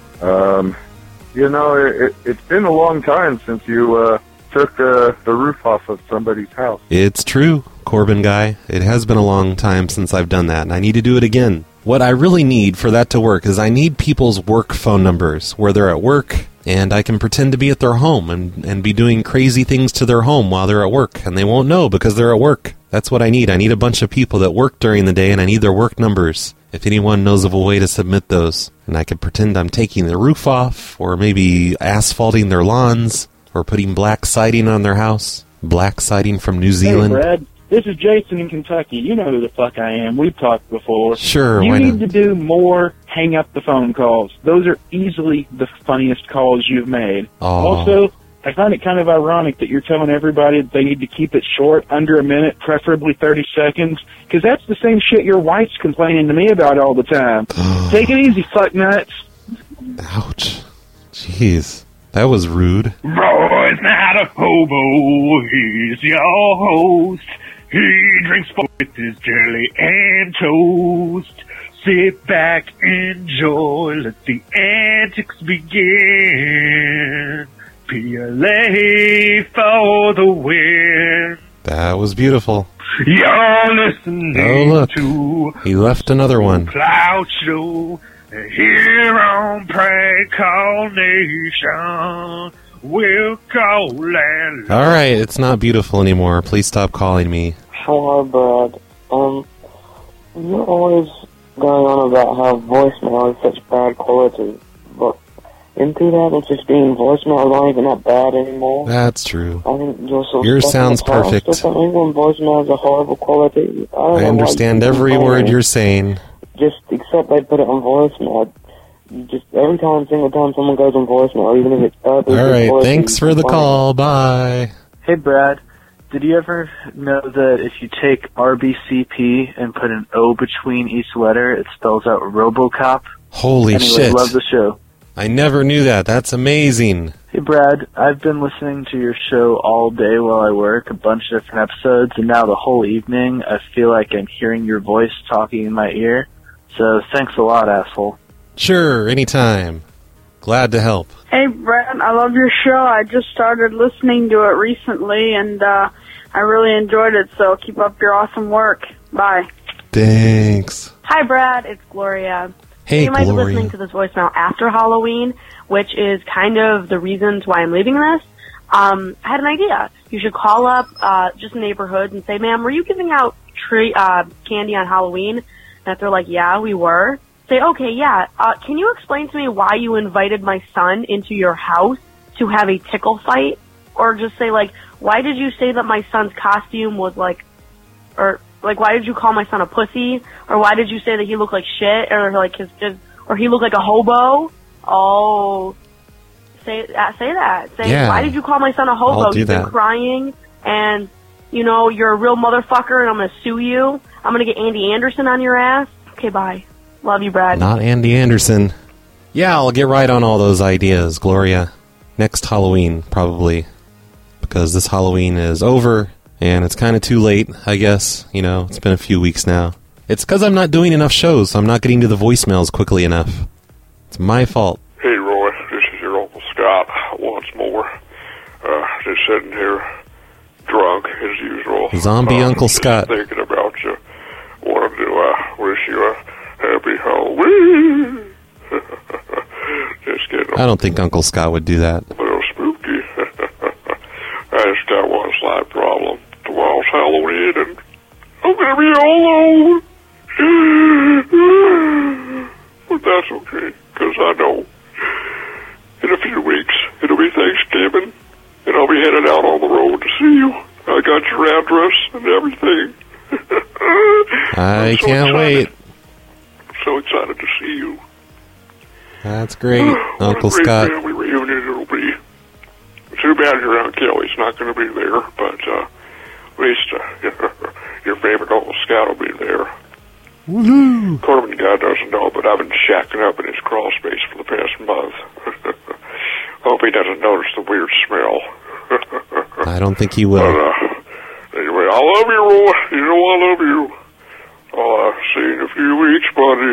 It's been a long time since you took the roof off of somebody's house. It's true, Corbin guy. It has been a long time since I've done that, and I need to do it again. What I really need for that to work is I need people's work phone numbers, where they're at work, and I can pretend to be at their home and be doing crazy things to their home while they're at work, and they won't know because they're at work. That's what I need. I need a bunch of people that work during the day, and I need their work numbers. If anyone knows of a way to submit those, and I could pretend I'm taking the roof off, or maybe asphalting their lawns, or putting black siding on their house. Black siding from New Zealand. Hey, Brad. This is Jason in Kentucky. You know who the fuck I am. We've talked before. Sure, you why need not? to do more hang up the phone calls. Those are easily the funniest calls you've made. Oh. Also, I find it kind of ironic that you're telling everybody that they need to keep it short, under a minute, preferably 30 seconds, because that's the same shit your wife's complaining to me about all the time. Take it easy, fuck nuts. Ouch. Jeez. That was rude. Roy's not a hobo, he's your host. He drinks with his jelly and toast. Sit back, enjoy, let the antics begin. PLA for the win. That was beautiful. You're listening to... He left another one. Cloud Show here on Prank Call Nation. We'll call and... All right, it's not beautiful anymore. Please stop calling me. Hello, Brad. You're always going on about how voicemail is such bad quality, but in 2015, voicemail is not even that bad anymore. That's true. I think you're sort of Yours stuck in sounds the past perfect. or something when voicemail is a horrible quality. I understand every word you're saying. Just except they put it on voicemail. Just every single time someone goes on voicemail, even if it's ugly. All right, thanks for the call. Bye. Hey, Brad. Did you ever know that if you take RBCP and put an O between each letter, it spells out RoboCop? Holy anyway, shit. Love the show. I never knew that. That's amazing. Hey, Brad. I've been listening to your show all day while I work, a bunch of different episodes, and now the whole evening I feel like I'm hearing your voice talking in my ear. So thanks a lot, asshole. Sure, anytime. Glad to help. Hey, Brad, I love your show. I just started listening to it recently, and I really enjoyed it, so keep up your awesome work. Bye. Thanks. Hi, Brad. It's Gloria. Hey, you might Gloria. be listening to this voicemail after Halloween, which is kind of the reasons why I'm leaving this. I had an idea. You should call up just a neighborhood and say, ma'am, were you giving out candy on Halloween? And if they're like, yeah, we were, say, okay, yeah, can you explain to me why you invited my son into your house to have a tickle fight? Or just say, like, why did you say that my son's costume was like, or like, why did you call my son a pussy? Or why did you say that he looked like shit? Or like or he looked like a hobo? Oh, say that. Say, Yeah. why did you call my son a hobo? I'll do He's been that. crying, and you're a real motherfucker, and I'm gonna sue you. I'm gonna get Andy Anderson on your ass. Okay, bye. Love you, Brad. Not Andy Anderson. Yeah, I'll get right on all those ideas, Gloria. Next Halloween, probably. Because this Halloween is over, and it's kind of too late, I guess. It's been a few weeks now. It's because I'm not doing enough shows, so I'm not getting to the voicemails quickly enough. It's my fault. Hey, Roy, this is your Uncle Scott once more. Just sitting here, drunk as usual. Zombie Uncle Scott. Just thinking about you. Wanted to wish you a happy Halloween. Just kidding. I don't think Uncle Scott would do that. A little spooky. I just got one slight problem. Tomorrow's Halloween, and I'm gonna be all alone. But that's okay, because I know in a few weeks it'll be Thanksgiving, and I'll be headed out on the road to see you. I got your address and everything. I so can't wait. So excited to see you. That's great, What Uncle a great Scott. family reunion it'll be. Too bad your Aunt Kelly's not going to be there, but at least your favorite Uncle Scott will be there. Woohoo! Corbin guy doesn't know, but I've been shacking up in his crawl space for the past month. Hope he doesn't notice the weird smell. I don't think he will. But, anyway, I love you, Roy. You know I love you. I'll see you in a few weeks,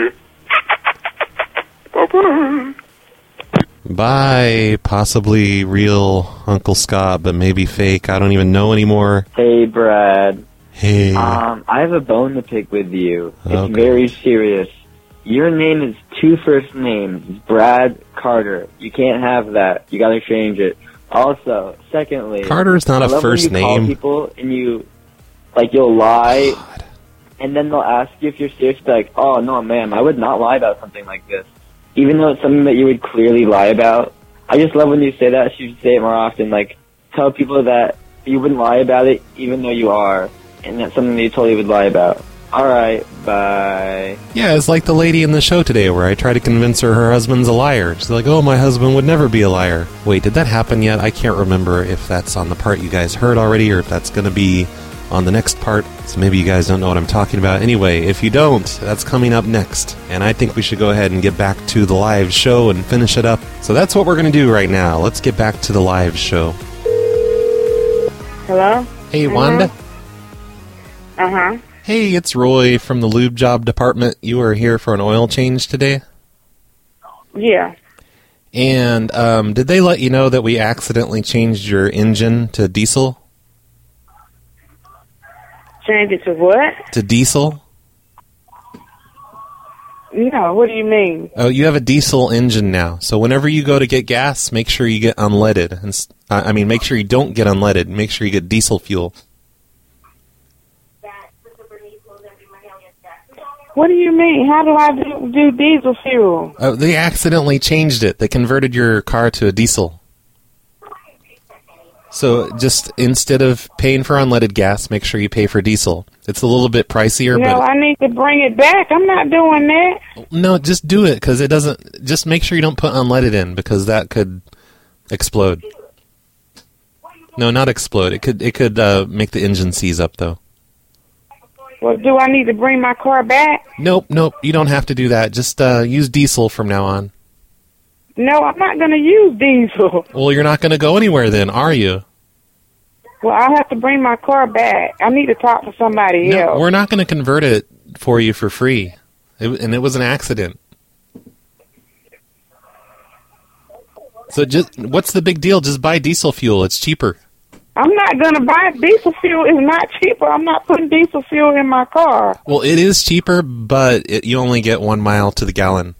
buddy. Bye-bye. Bye. Possibly real Uncle Scott, but maybe fake. I don't even know anymore. Hey, Brad. Hey. I have a bone to pick with you. It's Okay. very serious. Your name is two first names. It's Brad Carter. You can't have that. You gotta change it. Also, secondly, Carter's not I a love first when you call name. people and you'll lie, and then they'll ask you if you're serious. Be like, oh no, ma'am, I would not lie about something like this, even though it's something that you would clearly lie about. I just love when you say that. You should say it more often. Like, tell people that you wouldn't lie about it, even though you are, and that's something that you totally would lie about. All right, bye. Yeah, it's like the lady in the show today where I try to convince her husband's a liar. She's like, oh, my husband would never be a liar. Wait, did that happen yet? I can't remember if that's on the part you guys heard already or if that's going to be on the next part. So maybe you guys don't know what I'm talking about. Anyway, if you don't, that's coming up next. And I think we should go ahead and get back to the live show and finish it up. So that's what we're going to do right now. Let's get back to the live show. Hello? Hey, Wanda. Uh-huh. Hey, it's Roy from the Lube Job Department. You are here for an oil change today? Yeah. And did they let you know that we accidentally changed your engine to diesel? Change it to what? To diesel? No, what do you mean? Oh, you have a diesel engine now. So whenever you go to get gas, make sure you get unleaded. And make sure you don't get unleaded. Make sure you get diesel fuel. What do you mean? How do I do diesel fuel? Oh, they accidentally changed it. They converted your car to a diesel. So just instead of paying for unleaded gas, make sure you pay for diesel. It's a little bit pricier, No, but I need to bring it back. I'm not doing that. no, just do it because it doesn't. Just make sure you don't put unleaded in because that could explode. No, not explode. It could make the engine seize up though. Well, do I need to bring my car back? Nope. You don't have to do that. Just use diesel from now on. No, I'm not going to use diesel. Well, you're not going to go anywhere then, are you? Well, I'll have to bring my car back. I need to talk to somebody No, else. we're not going to convert it for you for free. And it was an accident. So what's the big deal? Just buy diesel fuel. It's cheaper. I'm not going to buy diesel fuel. It's not cheaper. I'm not putting diesel fuel in my car. Well, it is cheaper, but you only get 1 mile to the gallon.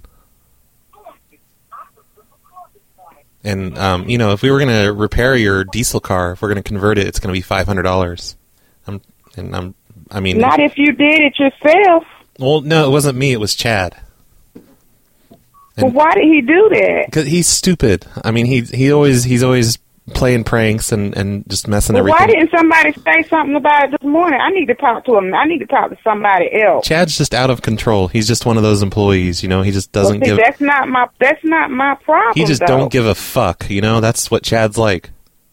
And, if we were going to repair your diesel car, if we're going to convert it, it's going to be $500. I mean... Not if you did it yourself. Well, no, it wasn't me. It was Chad. Well, why did he do that? Because he's stupid. I mean, he's always playing pranks and just messing everything. Why didn't somebody say something about it this morning? I need to talk to him. I need to talk to somebody else. Chad's just out of control. He's just one of those employees, you know. He just doesn't give. That's not my problem. He just don't give a fuck, you know. That's what Chad's like.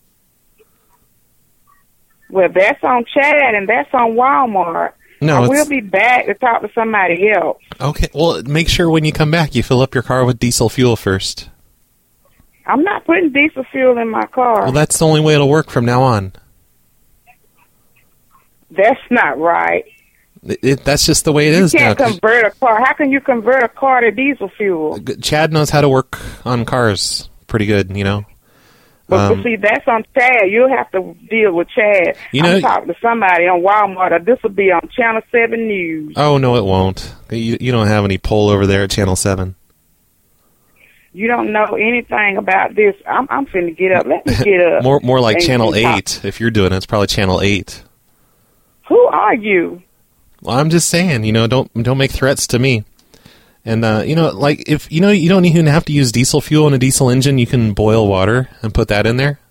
Well, that's on Chad and that's on Walmart. No, I will be back to talk to somebody else. Okay, well, make sure when you come back you fill up your car with diesel fuel first. I'm not putting diesel fuel in my car. Well, that's the only way it'll work from now on. That's not right. That's just the way it is now. now. You can't convert a car. How can you convert a car to diesel fuel? Chad knows how to work on cars pretty good, you know. But see, that's on Chad. You'll have to deal with Chad. You know, I'm talking to somebody on Walmart, or this will be on Channel 7 News. Oh, no, it won't. You don't have any pull over there at Channel 7. You don't know anything about this. I'm finna get up. Let me get up. more like Channel 8. If you're doing it, it's probably Channel 8. Who are you? Well, I'm just saying, you know, don't make threats to me. And, you know, like, if, you know, you don't even have to use diesel fuel in a diesel engine. You can boil water and put that in there.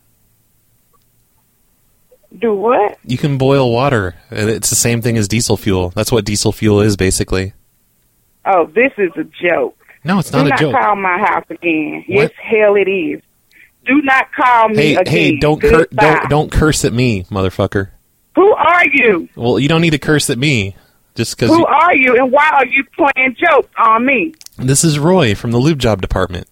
Do what? You can boil water. And it's the same thing as diesel fuel. That's what diesel fuel is, basically. Oh, this is a joke. No, it's not a joke. Do not call my house again. What? Yes, hell it is. Do not call me again. Hey, don't curse at me, motherfucker. Who are you? Well, you don't need to curse at me. Just because. Who are you, and why are you playing jokes on me? This is Roy from the Lube Job Department.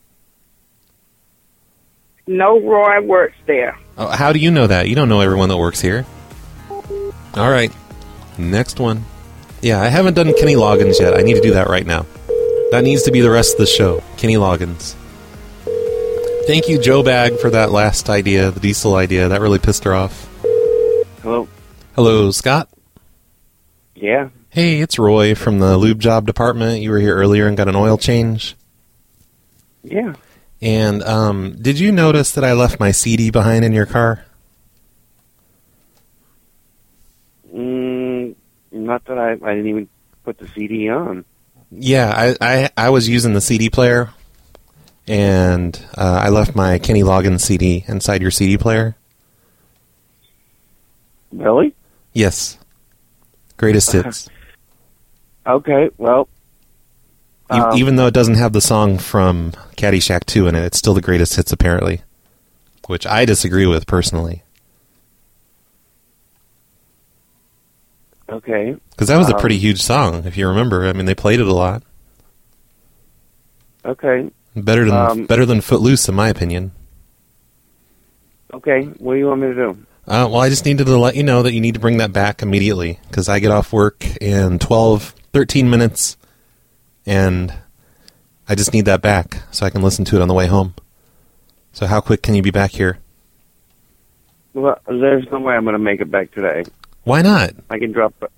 No, Roy works there. Oh, how do you know that? You don't know everyone that works here. All right, next one. Yeah, I haven't done Kenny Loggins yet. I need to do that right now. That needs to be the rest of the show. Kenny Loggins. Thank you, Joe Bag, for that last idea, the diesel idea. That really pissed her off. Hello. Hello, Scott. Yeah. Hey, it's Roy from the Lube Job Department. You were here earlier and got an oil change. Yeah. And did you notice that I left my CD behind in your car? Not that I didn't even put the CD on. Yeah, I was using the CD player, and I left my Kenny Loggins CD inside your CD player. Really? Yes. Greatest hits. Okay, well... even though it doesn't have the song from Caddyshack 2 in it, it's still the greatest hits, apparently. Which I disagree with, personally. Okay. Because that was a pretty huge song, if you remember. I mean, they played it a lot. Okay. Better than Footloose, in my opinion. Okay, what do you want me to do? Well, I just needed to let you know that you need to bring that back immediately, because I get off work in 13 minutes, and I just need that back so I can listen to it on the way home. So how quick can you be back here? Well, there's no way I'm going to make it back today. Why not? I can drop it.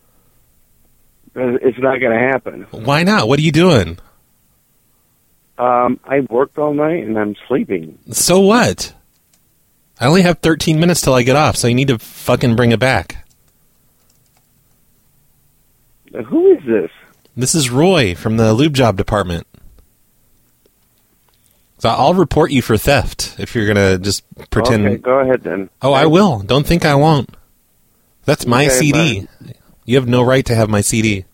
It's not going to happen. Why not? What are you doing? I worked all night, and I'm sleeping. So what? I only have 13 minutes till I get off, so you need to fucking bring it back. Who is this? This is Roy from the Lube Job Department. So I'll report you for theft if you're going to just pretend... Okay, go ahead then. Oh, I will. Don't think I won't. That's my Okay, CD. bye. You have no right to have my CD.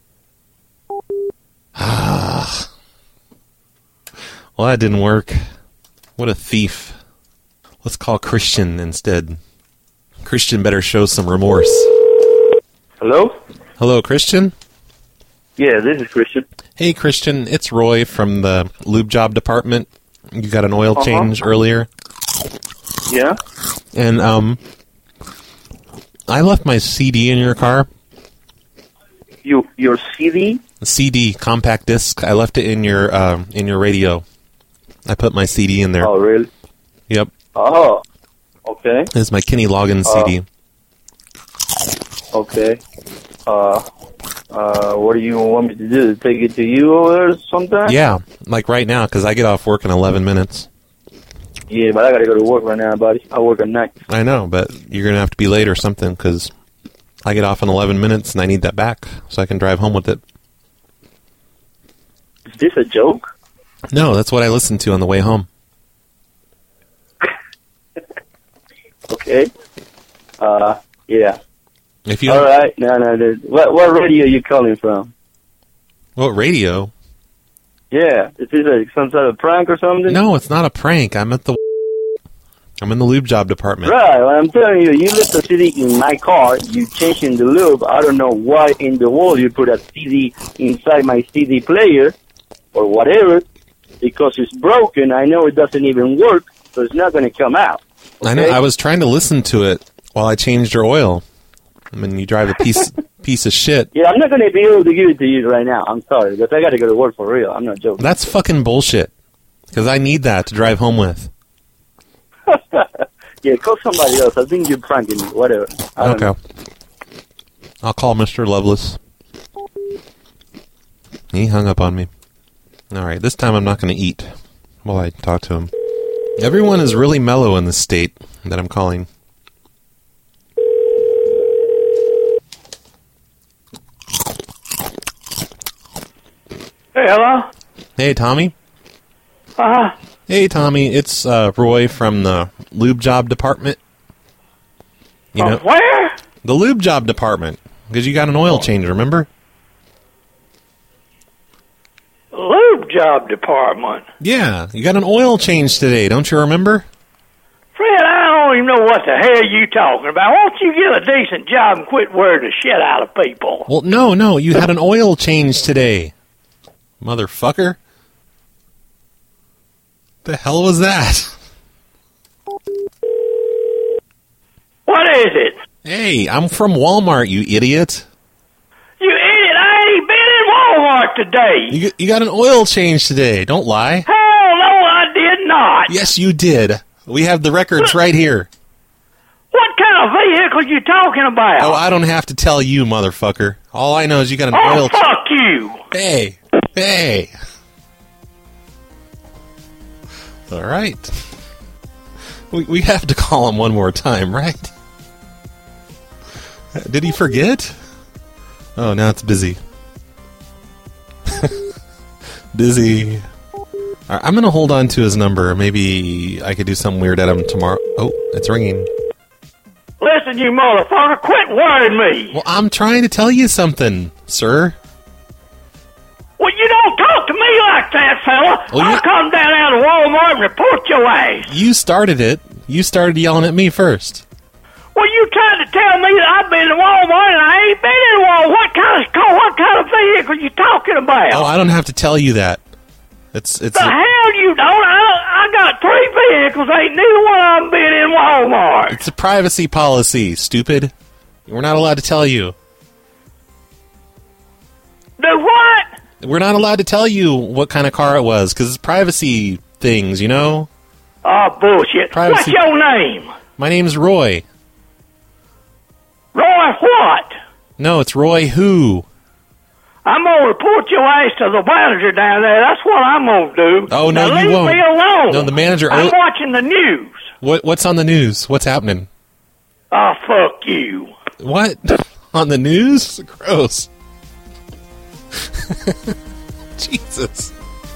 Well, that didn't work. What a thief. Let's call Christian instead. Christian better show some remorse. Hello? Hello, Christian? Yeah, this is Christian. Hey, Christian. It's Roy from the Lube Job Department. You got an oil change earlier. Yeah? And, I left my CD in your car. Your CD? CD, compact disc. I left it in your radio. I put my CD in there. Oh, really? Yep. Oh, okay. This is my Kenny Loggins CD. Okay. What do you want me to do? Take it to you or something? Yeah, like right now, because I get off work in 11 minutes. Yeah, but I gotta go to work right now, buddy. I work at night. I know, but you're going to have to be late or something, because I get off in 11 minutes, and I need that back so I can drive home with it. Is this a joke? No, that's what I listened to on the way home. Okay. Yeah. If you all right, no. What radio are you calling from? What radio? Yeah, is this some sort of prank or something? No, it's not a prank. I'm in the lube job department. Right, well, I'm telling you, you left a CD in my car, you changing the lube. I don't know why in the world you put a CD inside my CD player or whatever, because it's broken. I know it doesn't even work, so it's not going to come out. Okay? I know. I was trying to listen to it while I changed your oil. I mean, you drive a piece of shit. Yeah, I'm not going to be able to give it to you right now. I'm sorry, because I got to go to work for real. I'm not joking. That's fucking bullshit. Because I need that to drive home with. Yeah, call somebody else. I think you're pranking me. Whatever. Okay. I'll call Mr. Loveless. He hung up on me. All right, this time I'm not going to eat while I talk to him. Everyone is really mellow in this state that I'm calling. Hey, hello? Hey, Tommy. Uh-huh. Hey, Tommy. It's Roy from the lube job department. You know where? The lube job department. Because you got an oil change, remember? Lube job department. Yeah, you got an oil change today. Don't you remember? Fred, I don't even know what the hell you talking about. Why don't you get a decent job and quit wearing the shit out of people? Well, no. You had an oil change today. Motherfucker. The hell was that? What is it? Hey, I'm from Walmart, you idiot. You idiot, I ain't been in Walmart today. You got an oil change today. Don't lie. Hell no, I did not. Yes, you did. We have the records right here. What kind of vehicle you talking about? Oh, I don't have to tell you, motherfucker. All I know is you got an oil change. Fuck you. Hey. All right. We have to call him one more time, right? Did he forget? Oh, now it's busy. Busy. All right, I'm going to hold on to his number. Maybe I could do something weird at him tomorrow. Oh, it's ringing. Listen, you motherfucker, quit worrying me. Well, I'm trying to tell you something, sir. Well, you don't talk to me like that, fella. Well, I'll come down out of Walmart and report your ass. You started it. You started yelling at me first. Well, you trying to tell me that I've been to Walmart and I ain't been in Walmart. What kind of vehicle you talking about? Oh, I don't have to tell you that. It's the hell you don't? I got 3 vehicles. Ain't neither one of them been in Walmart. It's a privacy policy, stupid. We're not allowed to tell you. Do what? We're not allowed to tell you what kind of car it was, because it's privacy things, you know? Oh, bullshit. Privacy. What's your name? My name's Roy. Roy what? No, it's Roy who? I'm going to report your ass to the manager down there. That's what I'm going to do. Oh, no, now you won't. Leave me alone. No, the manager... I'm watching the news. What's on the news? What's happening? Oh, fuck you. What? On the news? Gross. Jesus.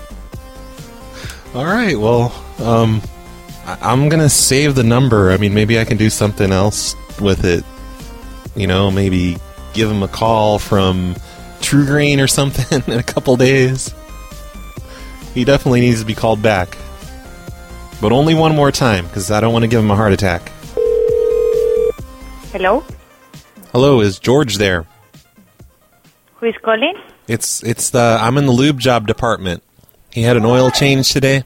All right, well, I'm going to save the number. I mean, maybe I can do something else with it. You know, maybe give him a call from True Green or something in a couple days. He definitely needs to be called back. But only one more time, because I don't want to give him a heart attack. Hello? Hello, is George there? Who is calling? I'm in the lube job department. He had an oil change today.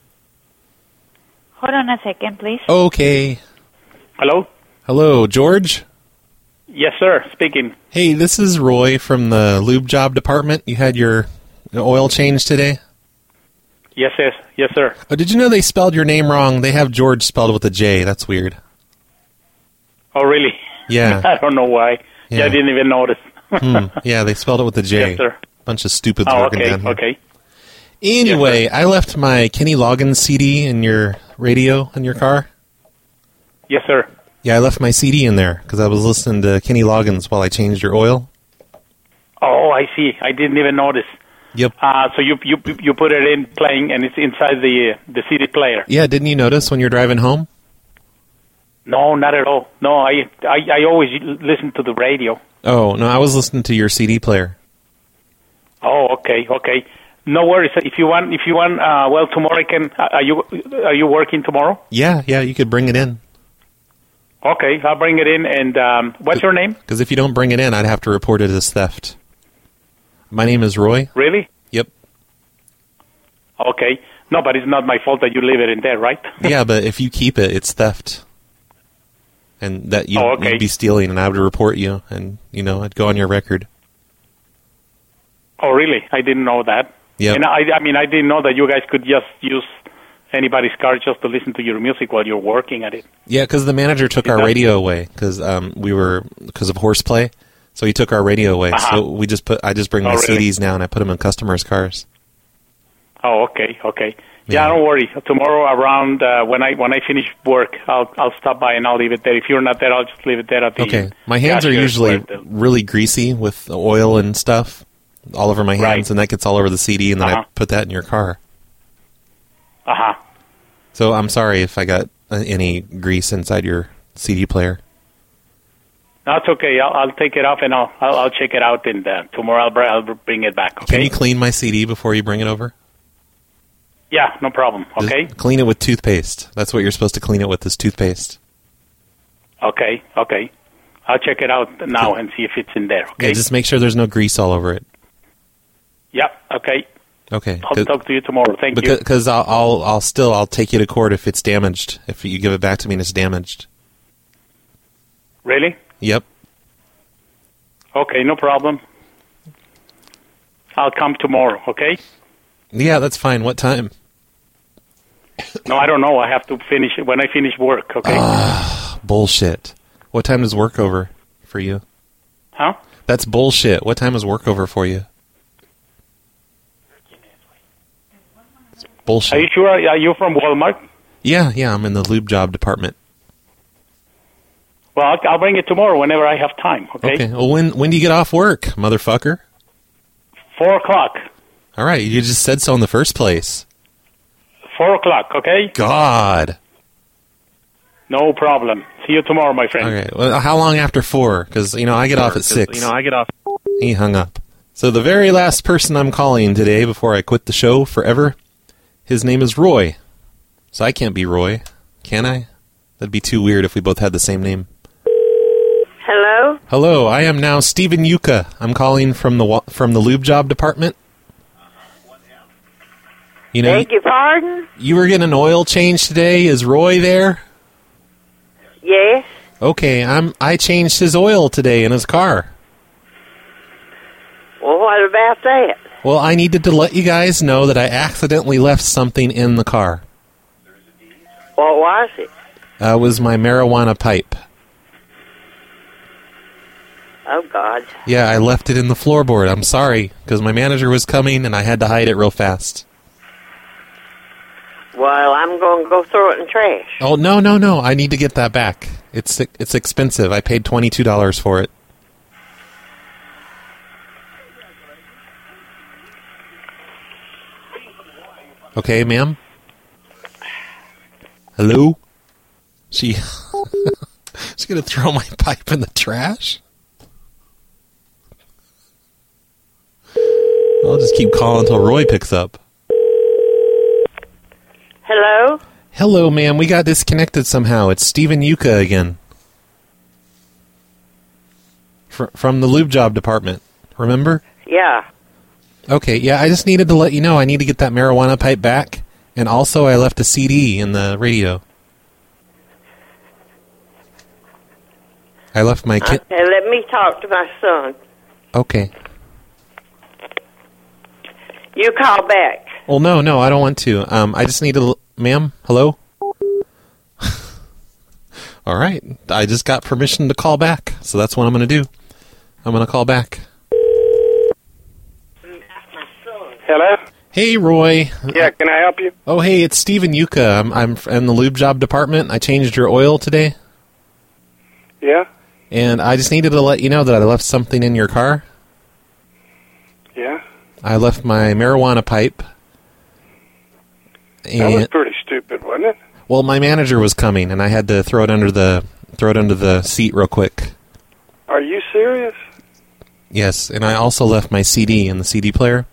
Hold on a second, please. Okay. Hello? Hello, George? Yes, sir. Speaking. Hey, this is Roy from the lube job department. You had your oil change today? Yes, sir. Oh, did you know they spelled your name wrong? They have George spelled with a J. That's weird. Oh, really? Yeah. I don't know why. Yeah, I didn't even notice. Yeah, they spelled it with a J. Yes, sir. Bunch of stupids working down here. Okay. Anyway, I left my Kenny Loggins CD in your radio in your car. Yes, sir. Yeah, I left my CD in there because I was listening to Kenny Loggins while I changed your oil. Oh, I see. I didn't even notice. Yep. So you put it in playing, and it's inside the CD player. Yeah, didn't you notice when you're driving home? No, not at all. No, I always listen to the radio. Oh, no, I was listening to your CD player. Oh, okay. No worries. If you want, well, tomorrow I can. Are you working tomorrow? Yeah, you could bring it in. Okay, I'll bring it in. And what's your name? Because if you don't bring it in, I'd have to report it as theft. My name is Roy. Really? Yep. Okay. No, but it's not my fault that you leave it in there, right? Yeah, but if you keep it, it's theft. And that you'd be stealing, and I would report you, and, I'd go on your record. Oh, really? I didn't know that. Yeah. And I mean, I didn't know that you guys could just use anybody's car just to listen to your music while you're working at it. Yeah, because the manager took our radio away because of horseplay. So he took our radio away. Uh-huh. So I just bring my CDs now and I put them in customers' cars. Oh, okay. Yeah, don't worry. Tomorrow around when I finish work, I'll stop by and I'll leave it there. If you're not there, I'll just leave it there at the. Okay. My hands are usually really greasy with oil and stuff all over my hands, and that gets all over the CD, and then I put that in your car. So I'm sorry if I got any grease inside your CD player. That's okay. I'll take it off and I'll check it out, and tomorrow I'll bring it back. Okay. Can you clean my CD before you bring it over? Yeah, no problem. Okay. Just clean it with toothpaste. That's what you're supposed to clean it with, is toothpaste. Okay. I'll check it out now and see if it's in there. Okay. Yeah, just make sure there's no grease all over it. Yep. Okay. Okay. I'll talk to you tomorrow. Thank you. Because I'll take you to court if it's damaged. If you give it back to me and it's damaged. Really? Yep. Okay, no problem. I'll come tomorrow. Okay. Yeah, that's fine. What time? No, I don't know. I have to finish it when I finish work. Okay. Bullshit. What time does work over for you? Huh? That's bullshit. What time is work over for you? It's bullshit. Are you sure? Are you from Walmart? Yeah, I'm in the lube job department. Well, I'll bring it tomorrow whenever I have time, okay? Okay. Well, when do you get off work, motherfucker? 4:00. All right, you just said so in the first place. 4:00, okay? God. No problem. See you tomorrow, my friend. Okay. Well, how long after 4? Because, I get off at 6. He hung up. So the very last person I'm calling today before I quit the show forever, his name is Roy. So I can't be Roy, can I? That'd be too weird if we both had the same name. Hello? Hello, I am now Steven Yuka. I'm calling from the lube job department. Beg your pardon? You were getting an oil change today. Is Roy there? Yes. Okay, I changed his oil today in his car. Well, what about that? Well, I needed to let you guys know that I accidentally left something in the car. What was it? It was my marijuana pipe. Oh, God. Yeah, I left it in the floorboard. I'm sorry, because my manager was coming and I had to hide it real fast. Well, I'm going to go throw it in trash. Oh, no. I need to get that back. It's expensive. I paid $22 for it. Okay, ma'am? Hello? She's going to throw my pipe in the trash? I'll just keep calling until Roy picks up. Hello? Hello, ma'am. We got disconnected somehow. It's Steven Yuka again. From the lube job department. Remember? Yeah. Okay, yeah, I just needed to let you know I need to get that marijuana pipe back. And also I left a CD in the radio. I left my kit. Okay, let me talk to my son. Okay. You call back. Well, no, I don't want to. I just need to... Ma'am? Hello? All right. I just got permission to call back, so that's what I'm going to do. I'm going to call back. Hello? Hey, Roy. Yeah, can I help you? Oh, hey, it's Steven Yuka. I'm in the lube job department. I changed your oil today. Yeah? And I just needed to let you know that I left something in your car. Yeah? I left my marijuana pipe. That was pretty stupid, wasn't it? Well, my manager was coming, and I had to throw it under the seat real quick. Are you serious? Yes, and I also left my CD in the CD player.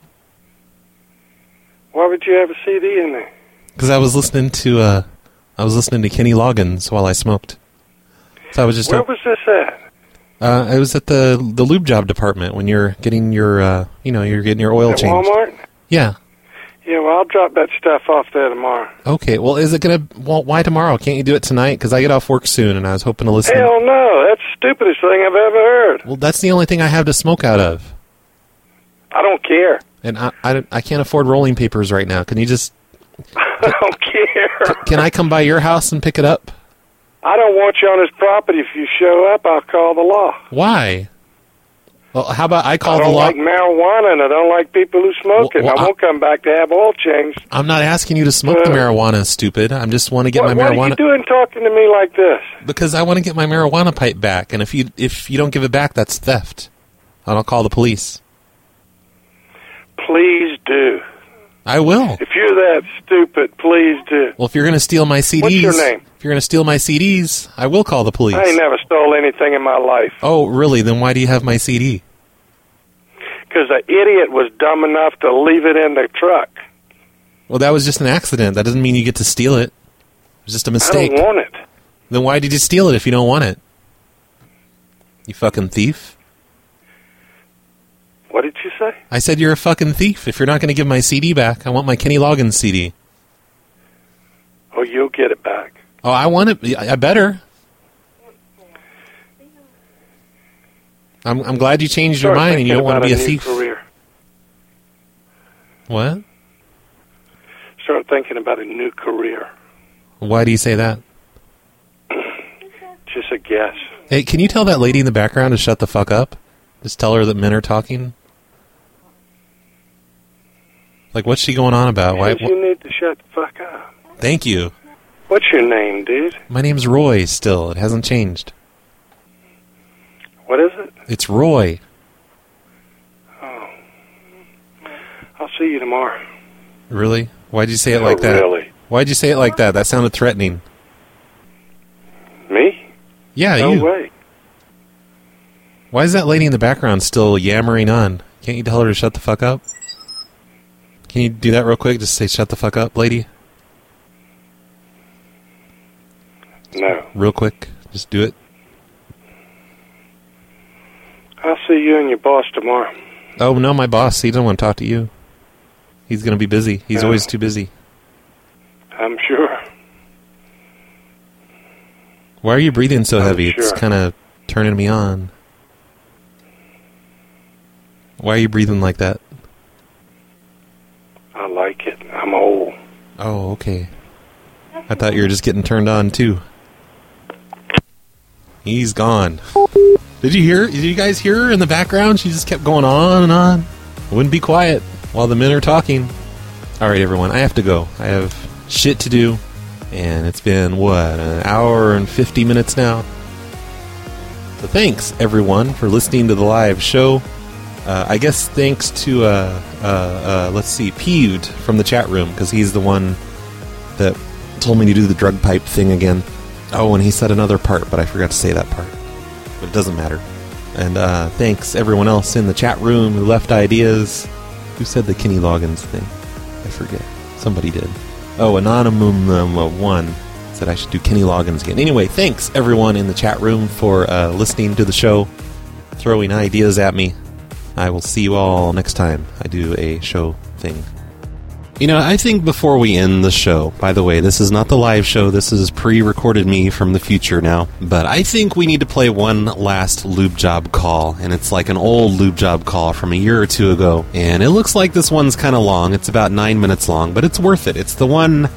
Why would you have a CD in there? Because I was listening to Kenny Loggins while I smoked. So I was just. Where was this at? I was at the lube job department when you're getting your you're getting your oil At changed. Walmart? Yeah. Yeah, well, I'll drop that stuff off there tomorrow. Okay. Well, is it gonna? Well, why tomorrow? Can't you do it tonight? Because I get off work soon, and I was hoping to listen. Hell no, that's the stupidest thing I've ever heard. Well, that's the only thing I have to smoke out of. I don't care. And I can't afford rolling papers right now. Can you just? I don't care. Can I come by your house and pick it up? I don't want you on his property. If you show up, I'll call the law. Why? Well, how about I call I the don't law? like marijuana, and I don't like people who smoke it. Well, I won't come back to have oil changed. I'm not asking you to smoke the marijuana, stupid. I just want to get my What are marijuana you doing talking to me like this? because I want to get my marijuana pipe back. And if you don't give it back, that's theft. And I'll call the police. Please do. I will. If you're that stupid, please do. Well, if you're going to steal my CDs, What's your name? If you're going to steal my CDs, I will call the police. I ain't never stole anything in my life. Oh, really? Then why do you have my CD? Because the idiot was dumb enough to leave it in the truck. Well, that was just an accident. That doesn't mean you get to steal it. It was just a mistake. I don't want it. Then why did you steal it if you don't want it? You fucking thief. What did you say? I said you're a fucking thief. If you're not going to give my CD back, I want my Kenny Loggins CD. Oh, you'll get it back. Oh, I want it. I better. I'm glad you changed your mind and you don't want to be a thief. Career. What? Start thinking about a new career. Why do you say that? Just a guess. Hey, can you tell that lady in the background to shut the fuck up? Just tell her that men are talking. Like, what's she going on about? Why? You need to shut the fuck up. Thank you. What's your name, dude? My name's Roy still. It hasn't changed. What is it? It's Roy. Oh. I'll see you tomorrow. Really? Why'd you say it like that? Really? Why'd you say it like that? That sounded threatening. Me? Yeah, no you. No way. Why is that lady in the background still yammering on? Can't you tell her to shut the fuck up? Can you do that real quick? Just say, shut the fuck up, lady. No. Real quick. Just do it. I'll see you and your boss tomorrow. Oh, no, my boss. He doesn't want to talk to you. He's going to be busy. He's always too busy. I'm sure. Why are you breathing so heavy? Sure. It's kind of turning me on. Why are you breathing like that? I like it. I'm old. Oh, okay. I thought you were just getting turned on, too. He's gone. Did you hear? Did you guys hear her in the background? She just kept going on and on. Wouldn't be quiet while the men are talking. All right, everyone. I have to go. I have shit to do. And it's been, what, an hour and 50 minutes now? So thanks, everyone, for listening to the live show. I guess thanks to, let's see, Peeved from the chat room, because he's the one that told me to do the drug pipe thing again. Oh, and he said another part, but I forgot to say that part. But it doesn't matter. And thanks everyone else in the chat room who left ideas. Who said the Kenny Loggins thing? I forget. Somebody did. Oh, Anonymous1 said I should do Kenny Loggins again. Anyway, thanks everyone in the chat room for listening to the show, throwing ideas at me. I will see you all next time I do a show thing. You know, I think before we end the show, by the way, this is not the live show, this is pre-recorded me from the future now, but I think we need to play one last lube job call, and it's like an old lube job call from a year or two ago, and it looks like this one's kind of long. It's about 9 minutes long, but it's worth it. It's the one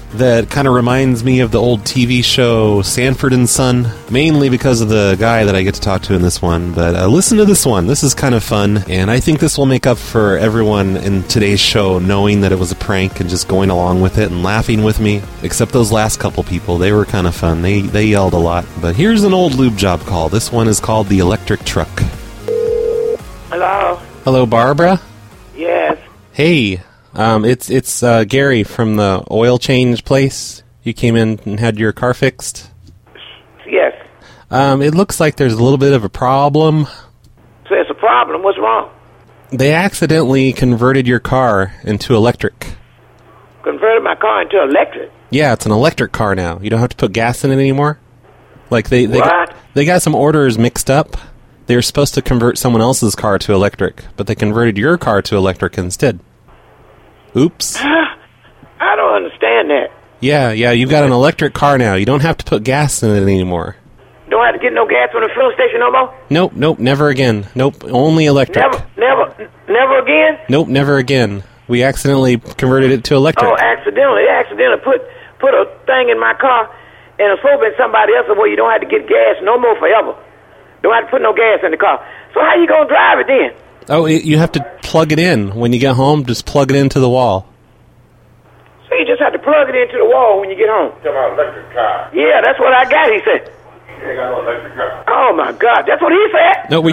that kind of reminds me of the old TV show Sanford and Son, mainly because of the guy that I get to talk to in this one. But listen to this one. This is kind of fun, and I think this will make up for everyone in today's show knowing that it was a prank and just going along with it and laughing with me. Except those last couple people. They were kind of fun. They yelled a lot. But here's an old lube job call. This one is called the electric truck. Hello? Hello, Barbara? Yes. Hey, it's Gary from the oil change place. You came in and had your car fixed? Yes. It looks like there's a little bit of a problem. So it's a problem. What's wrong? They accidentally converted your car into electric. Converted my car into electric? Yeah, it's an electric car now. You don't have to put gas in it anymore. Like they got some orders mixed up. They were supposed to convert someone else's car to electric, but they converted your car to electric instead. Oops. I don't understand that. Yeah, you've got an electric car now. You don't have to put gas in it anymore. Don't have to get no gas from the fuel station no more? Nope, never again. Nope, only electric. Never again? Nope, never again. We accidentally converted it to electric. Oh, accidentally. They accidentally put a thing in my car, and it's supposed to be somebody else's where you don't have to get gas no more forever. Don't have to put no gas in the car. So how you going to drive it then? Oh, you have to plug it in. When you get home, just plug it into the wall. So you just have to plug it into the wall when you get home? Talking about electric car. Yeah, that's what I got, he said. You ain't got no electric car. Oh, my God. That's what he said? No,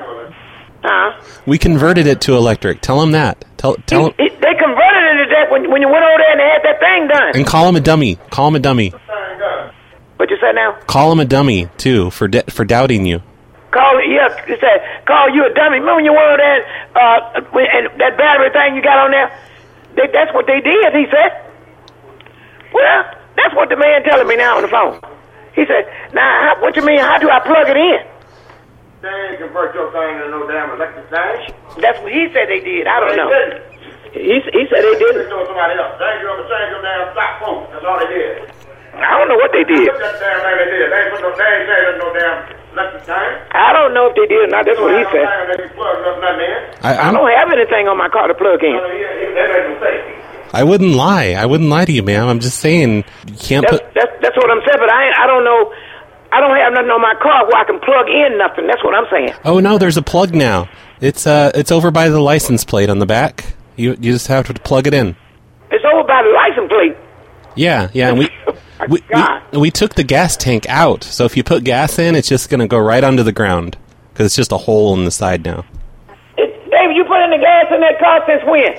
we converted it to electric. Tell him that. Tell him. They converted it to that when you went over there and they had that thing done. And call him a dummy. Call him a dummy. What you said now? Call him a dummy, too, for doubting you. He said, call you a dummy. Remember when you went over there and that battery thing you got on there? That's what they did, he said. Well, that's what the man telling me now on the phone. He said, now, what you mean, how do I plug it in? They ain't convert your thing to no damn electric thing. That's what he said they did. I don't know. He said they didn't. Somebody else. Change your damn black phone. That's all they did. I don't know what they did. Look at that damn thing they did. They ain't put no damn electric thing. I don't know if they did or not. That's what he said. I don't have anything on my car to plug in. I wouldn't lie. I wouldn't lie to you, ma'am. I'm just saying you can't put... That's what I'm saying, but I don't know. I don't have nothing on my car where I can plug in nothing. That's what I'm saying. Oh, no, there's a plug now. It's over by the license plate on the back. You just have to plug it in. It's over by the license plate? Yeah, and we took the gas tank out, so if you put gas in, it's just going to go right under the ground, because it's just a hole in the side now. David, you put in the gas in that car since when?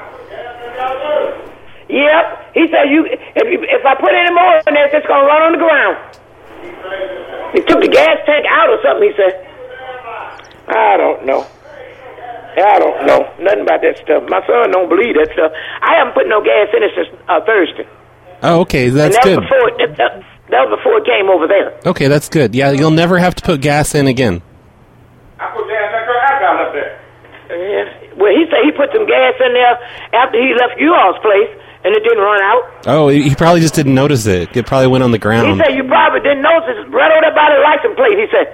Yep. He said if I put any more in there, it's just going to run on the ground. He took the gas tank out or something, he said. I don't know. Nothing about that stuff. My son don't believe that stuff. I haven't put no gas in it since Thursday. Oh, okay, that's good. That was before it came over there. Okay, that's good. Yeah, you'll never have to put gas in again. I put gas in that car after I left there. Yeah. Well, he said he put some gas in there after he left you all's place, and it didn't run out. Oh, he probably just didn't notice it. It probably went on the ground. He said you probably didn't notice it. Right over there by the license plate, he said.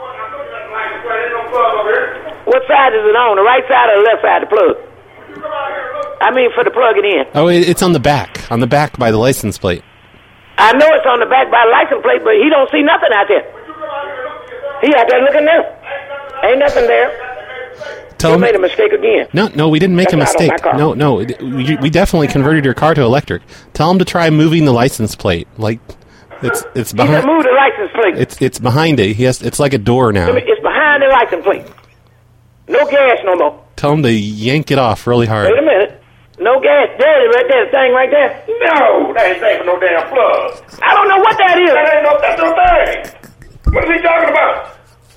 What side is it on? The right side or the left side of the plug? I mean, for the plug it in. Oh, it's on the back. On the back by the license plate. I know it's on the back by the license plate, but he don't see nothing out there. He out there looking there. Ain't nothing there. You made a mistake again. No, we didn't make a mistake. No, we definitely converted your car to electric. Tell him to try moving the license plate. Like, it's behind. He said move the license plate. It's behind it. It's like a door now. It's behind the license plate. No gas no more. Tell him to yank it off really hard. Wait a minute. No gas. There it is right there. The thing right there. No, that ain't thing for no damn plug. I don't know what that is. That's no thing. What is he talking about?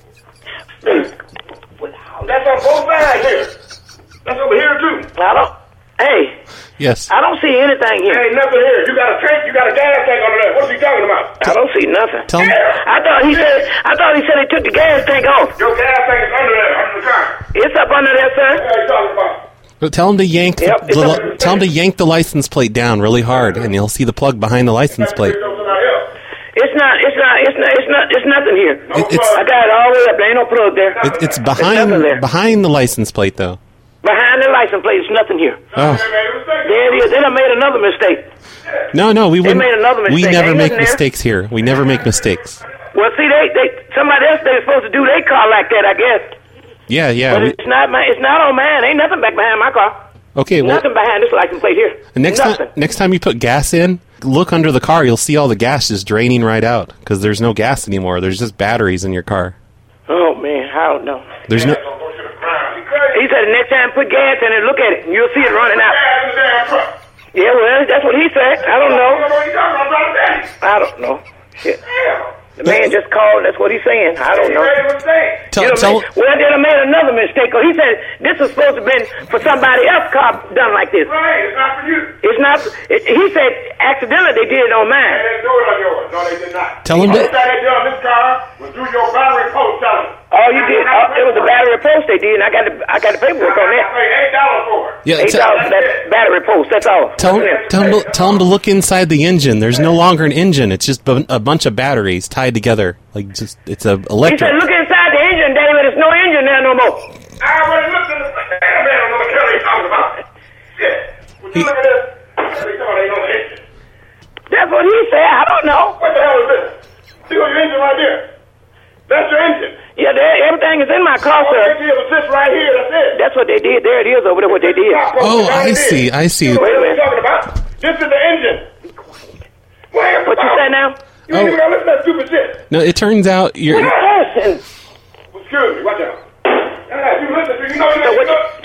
That's on both sides here. That's over here too. Hey. Yes. I don't see anything here. There ain't nothing here. You got a tank. You got a gas tank under there. What is he talking about? I don't see nothing. Tell him. I thought he said he took the gas tank off. Your gas tank is under there, under the car. It's up under there, sir. What are you talking about? But tell him to yank. Tell him to yank the license plate down really hard, and you'll see the plug behind the license plate. It's nothing here. I got it all the way up. There ain't no plug there. It's behind the license plate, though. Behind the license plate. It's nothing here. Oh. There it is. They done made another mistake. No, we wouldn't. made another We mistake. never Ain't make nothing there. mistakes here. We never make mistakes. Well, see, somebody else, they were supposed to do their car like that, I guess. Yeah. But it's not on mine. Ain't nothing back behind my car. Okay, well, Nothing behind this license plate here. next time you put gas in, look under the car. You'll see all the gas just draining right out because there's no gas anymore. There's just batteries in your car. Oh, man, I don't know. There's no. He said the next time put gas in it, look at it, and you'll see it running out. Yeah, well, that's what he said. I don't know. I don't know. Shit. The man just called. That's what he's saying. I don't know. Well, then I made another mistake. Cause he said this was supposed to have been for somebody else's car done like this. Right, it's not for you. It's not. He said accidentally they did it on mine. They didn't do it on yours. No, they did not. Tell him that. All they did on this car was do your battery post selling. Oh, you did. It was a battery post they did, and I got the paperwork on that. I paid $8 for it. Yeah, $8 for that battery post. That's all. Tell him to look inside the engine. There's no longer an engine. It's just a bunch of batteries tied together. Like it's a He electric. said, look inside the engine, David. There's no engine there no more. I already looked at the man. I don't know what the hell he's talking about. Shit. Would you look at this? They thought ain't no engine. That's what he said. I don't know. What the hell is this? See your engine right there. That's your engine. Yeah, everything is in my car, All sir. they did was this right here. That's it. That's what they did. There it is over there, what they did. Oh, I see. You know what I'm talking about? This is the engine. What you say now? You ain't even gonna listen to that stupid shit. No, it turns out you're. Listen. Excuse me, watch out. You listen to, you know, So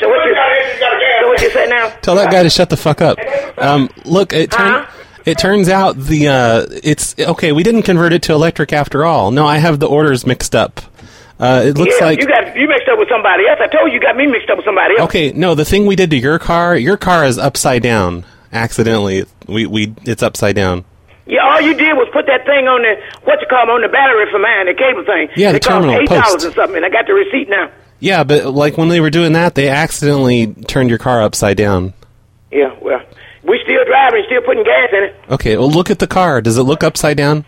what you say now? Tell that guy to shut the fuck up. Look, it turns out it's okay. We didn't convert it to electric after all. No, I have the orders mixed up. It looks like you mixed up with somebody else. I told you got me mixed up with somebody else. okay. No, the thing we did to your car is upside down. Accidentally, it's upside down. Yeah, all you did was put that thing on on the battery for mine, the cable thing. Yeah, the it cost terminal $8 post. or something, and I got the receipt now. Yeah, but like when they were doing that, they accidentally turned your car upside down. Yeah, well, we still driving, still putting gas in it. Okay, well look at the car. Does it look upside down?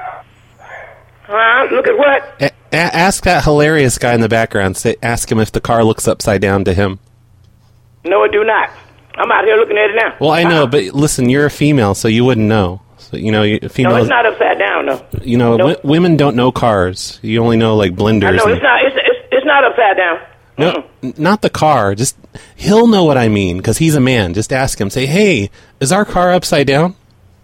Look at what? Ask that hilarious guy in the background. Ask him if the car looks upside down to him. No, it do not. I'm out here looking at it now. Well, I know, but listen, you're a female, so you wouldn't know. So female. No, it's not upside down, no. Nope. Women don't know cars. You only know like blenders. I know it's not. It's not upside down. No, not the car. Just he'll know what I mean because he's a man. Just ask him. Say, hey, is our car upside down?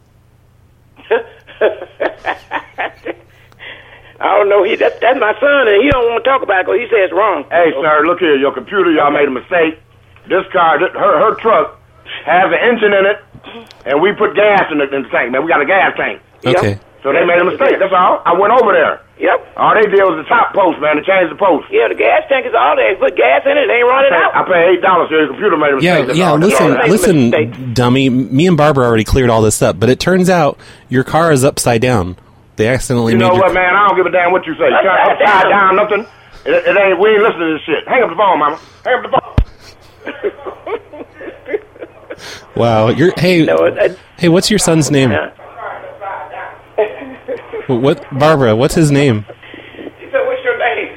I don't know. That's my son, and he don't want to talk about it because he says it's wrong. Hey, sir, look here. Your computer, y'all made a mistake. This car, her truck has an engine in it, and we put gas in the tank, man. We got a gas tank. Okay. So they made a mistake. That's all. I went over there. Yep. All they did was the top post, man. They changed the post. Yeah, the gas tank is all there. Put gas in it. It ain't running out. I paid $8, so your computer made a mistake. Yeah. Listen, dummy. Me and Barbara already cleared all this up, but it turns out your car is upside down. They accidentally You made know your what, man? I don't give a damn what you say. Upside down, nothing. It ain't. We ain't listening to this shit. Hang up the phone, mama. Hang up the phone. Wow. Hey, what's your son's name? What, Barbara? What's his name? He said, "What's your name?"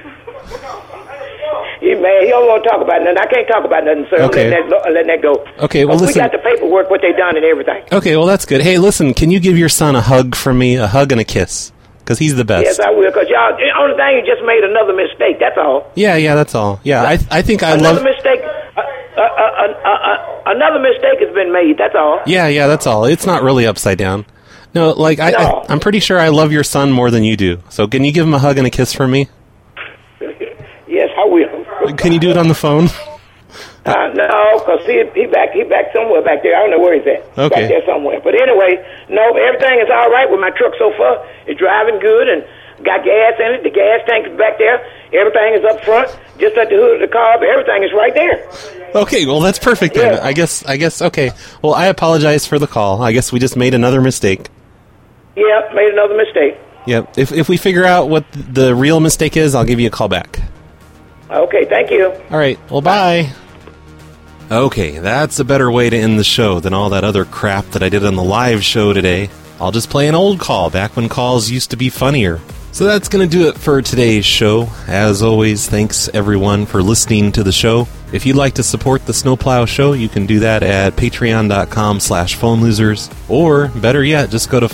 He don't want to talk about nothing. I can't talk about nothing, sir. Okay. Let that go. Okay, well, we listen. got the paperwork, what they done, and everything. Okay, well that's good. Hey, listen, can you give your son a hug from me? A hug and a kiss, because he's the best. Yes, I will. Because y'all, the only thing, you just made another mistake. That's all. Yeah, that's all. Yeah, I think I another love. mistake. Another mistake has been made. That's all. Yeah, that's all. It's not really upside down. No, like I'm pretty sure I love your son more than you do. So can you give him a hug and a kiss from me? Yes, I will. Can you do it on the phone? No, because he back somewhere back there. I don't know where he's at. Okay. Back there somewhere. But anyway, no, everything is all right with my truck so far. It's driving good and got gas in it. The gas tank is back there. Everything is up front, just at the hood of the car. But everything is right there. Okay, well that's perfect then. I guess. Okay. Well, I apologize for the call. I guess we just made another mistake. Yeah, made another mistake. Yep. If we figure out what the real mistake is, I'll give you a call back. Okay, thank you. All right. Well, bye. Okay, that's a better way to end the show than all that other crap that I did on the live show today. I'll just play an old call back when calls used to be funnier. So that's going to do it for today's show. As always, thanks everyone for listening to the show. If you'd like to support the Snowplow Show, you can do that at patreon.com/phonelosers, or better yet, just go to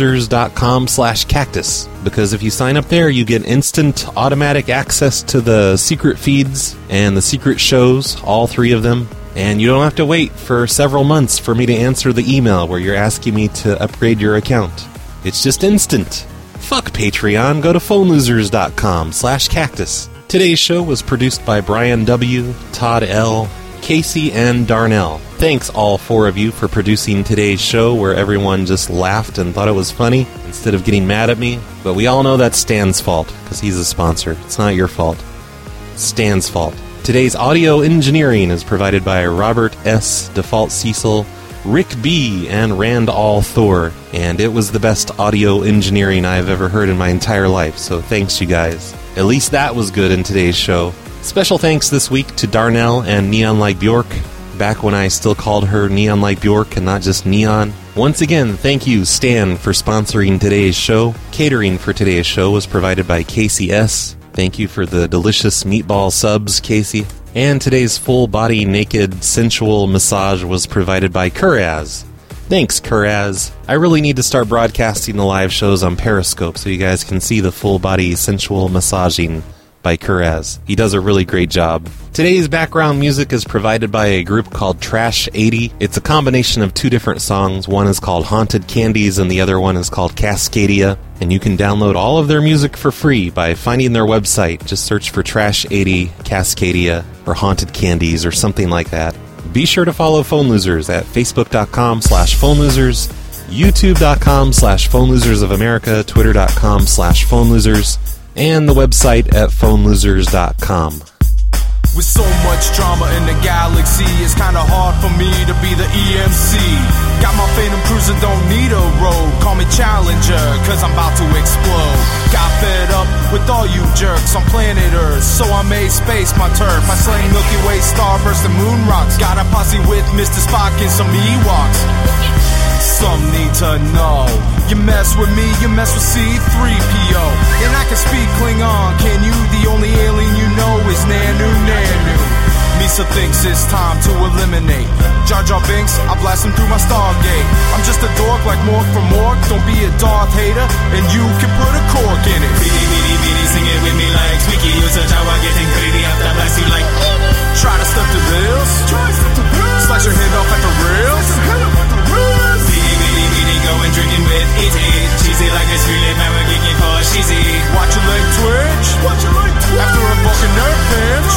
phonelosers.com/cactus, because if you sign up there, you get instant automatic access to the secret feeds and the secret shows, all 3 of them, and you don't have to wait for several months for me to answer the email where you're asking me to upgrade your account. It's just instant. Fuck Patreon, go to phonelosers.com/cactus. Today's show was produced by Brian W., Todd L., Casey, and Darnell. Thanks all 4 of you for producing today's show where everyone just laughed and thought it was funny instead of getting mad at me. But we all know that's Stan's fault because he's a sponsor. It's not your fault. It's Stan's fault. Today's audio engineering is provided by Robert S., Default Cecil, Rick B., and Rand All Thor. And it was the best audio engineering I've ever heard in my entire life, so thanks you guys. At least that was good in today's show. Special thanks this week to Darnell and Neon Like Bjork, back when I still called her Neon Like Bjork and not just Neon. Once again, thank you, Stan, for sponsoring today's show. Catering for today's show was provided by Casey S. Thank you for the delicious meatball subs, Casey. And today's full-body, naked, sensual massage was provided by Kuraz. Thanks, Kuraz. I really need to start broadcasting the live shows on Periscope so you guys can see the full-body, sensual massaging by Kuraz. He does a really great job. Today's background music is provided by a group called Trash 80. It's a combination of 2 different songs. One is called Haunted Candies and the other one is called Cascadia. And you can download all of their music for free by finding their website. Just search for Trash 80, Cascadia, or Haunted Candies or something like that. Be sure to follow Phone Losers at facebook.com/phonelosers, youtube.com/phonelosers of America, twitter.com/phonelosers, and the website at phonelosers.com. With so much drama in the galaxy, it's kinda hard for me to be the EMC. Got my Phantom Cruiser, don't need a road. Call me Challenger, cause I'm about to explode. Got fed up with all you jerks on planet Earth, so I made space my turf. I slang Milky Way, starburst, and moon rocks. Got a posse with Mr. Spock and some Ewoks. Some need to know. You mess with me, you mess with C-3PO. And I can speak Klingon, can you? The only alien you know is Nanu Nanu. Misa thinks it's time to eliminate Jar Jar Binks, I blast him through my Stargate. I'm just a dork like Mork from Mork. Don't be a Darth hater, and you can put a cork in it. Beady, beady, beady, sing it with me like Squeaky. You such how I getting greedy after blast you like. Try to stuff the bills. Slice your head off at the rails. Beady, beady, beady, going drinking with E.T. Cheesy like it's really man, we're geeking for cheesy. Watch your leg twitch. After a fucking nerve pinch.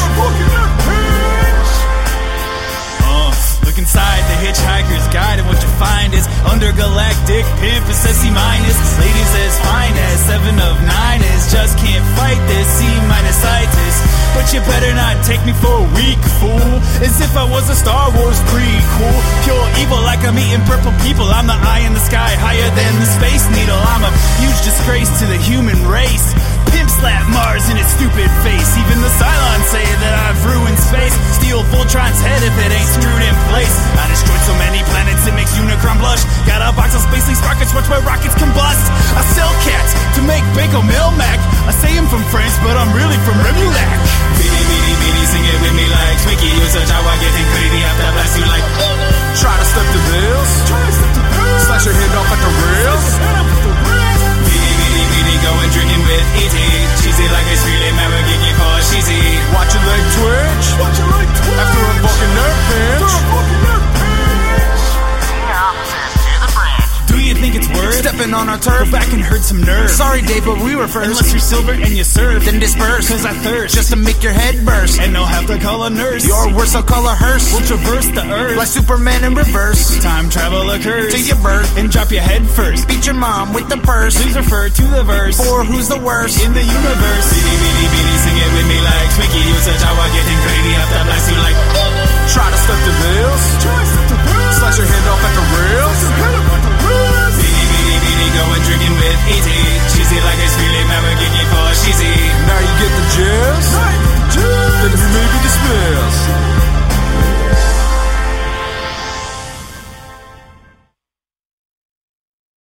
Look inside the Hitchhiker's Guide, and what you find is undergalactic pimp is C-. Ladies as fine as 7 of 9 is just can't fight this C-itis. But you better not take me for a weak fool, as if I was a Star Wars prequel. Pure evil like I'm eating purple people. I'm the eye in the sky, higher than the Space Needle. I'm a huge disgrace to the human race. Pimp slap Mars in its stupid face. Even the Cylons say that I've ruined space. Steal Voltron's head if it ain't screwed in place. I destroyed so many planets it makes Unicron blush. Got a box of space leaks rockets, watch my rockets combust. I sell cats to make Banco Melmac. I say I'm from France, but I'm really from Remulac. Beady, beady, beady, sing it with me like Squeaky. You such how I getting greedy after I blast you like. Try to step the bills. Slash your head off at the rails. Beady, beady, beady, going drinking with E.T. Cheesy like it's really man, we're geeking for cheesy. Watch your leg twitch. After a fucking nerve pinch. Do you think it's worth stepping on our turf? Go back and hurt some nerves. Sorry, Dave, but we were first. Unless you're silver and you serve, then disperse. Cause I thirst just to make your head burst. And I'll have to call a nurse. Your worst, I'll call a hearse. We'll traverse the earth like Superman in reverse. Time travel occurs to your birth and drop your head first. Beat your mom with the purse. Please refer to the verse for who's the worst in the universe.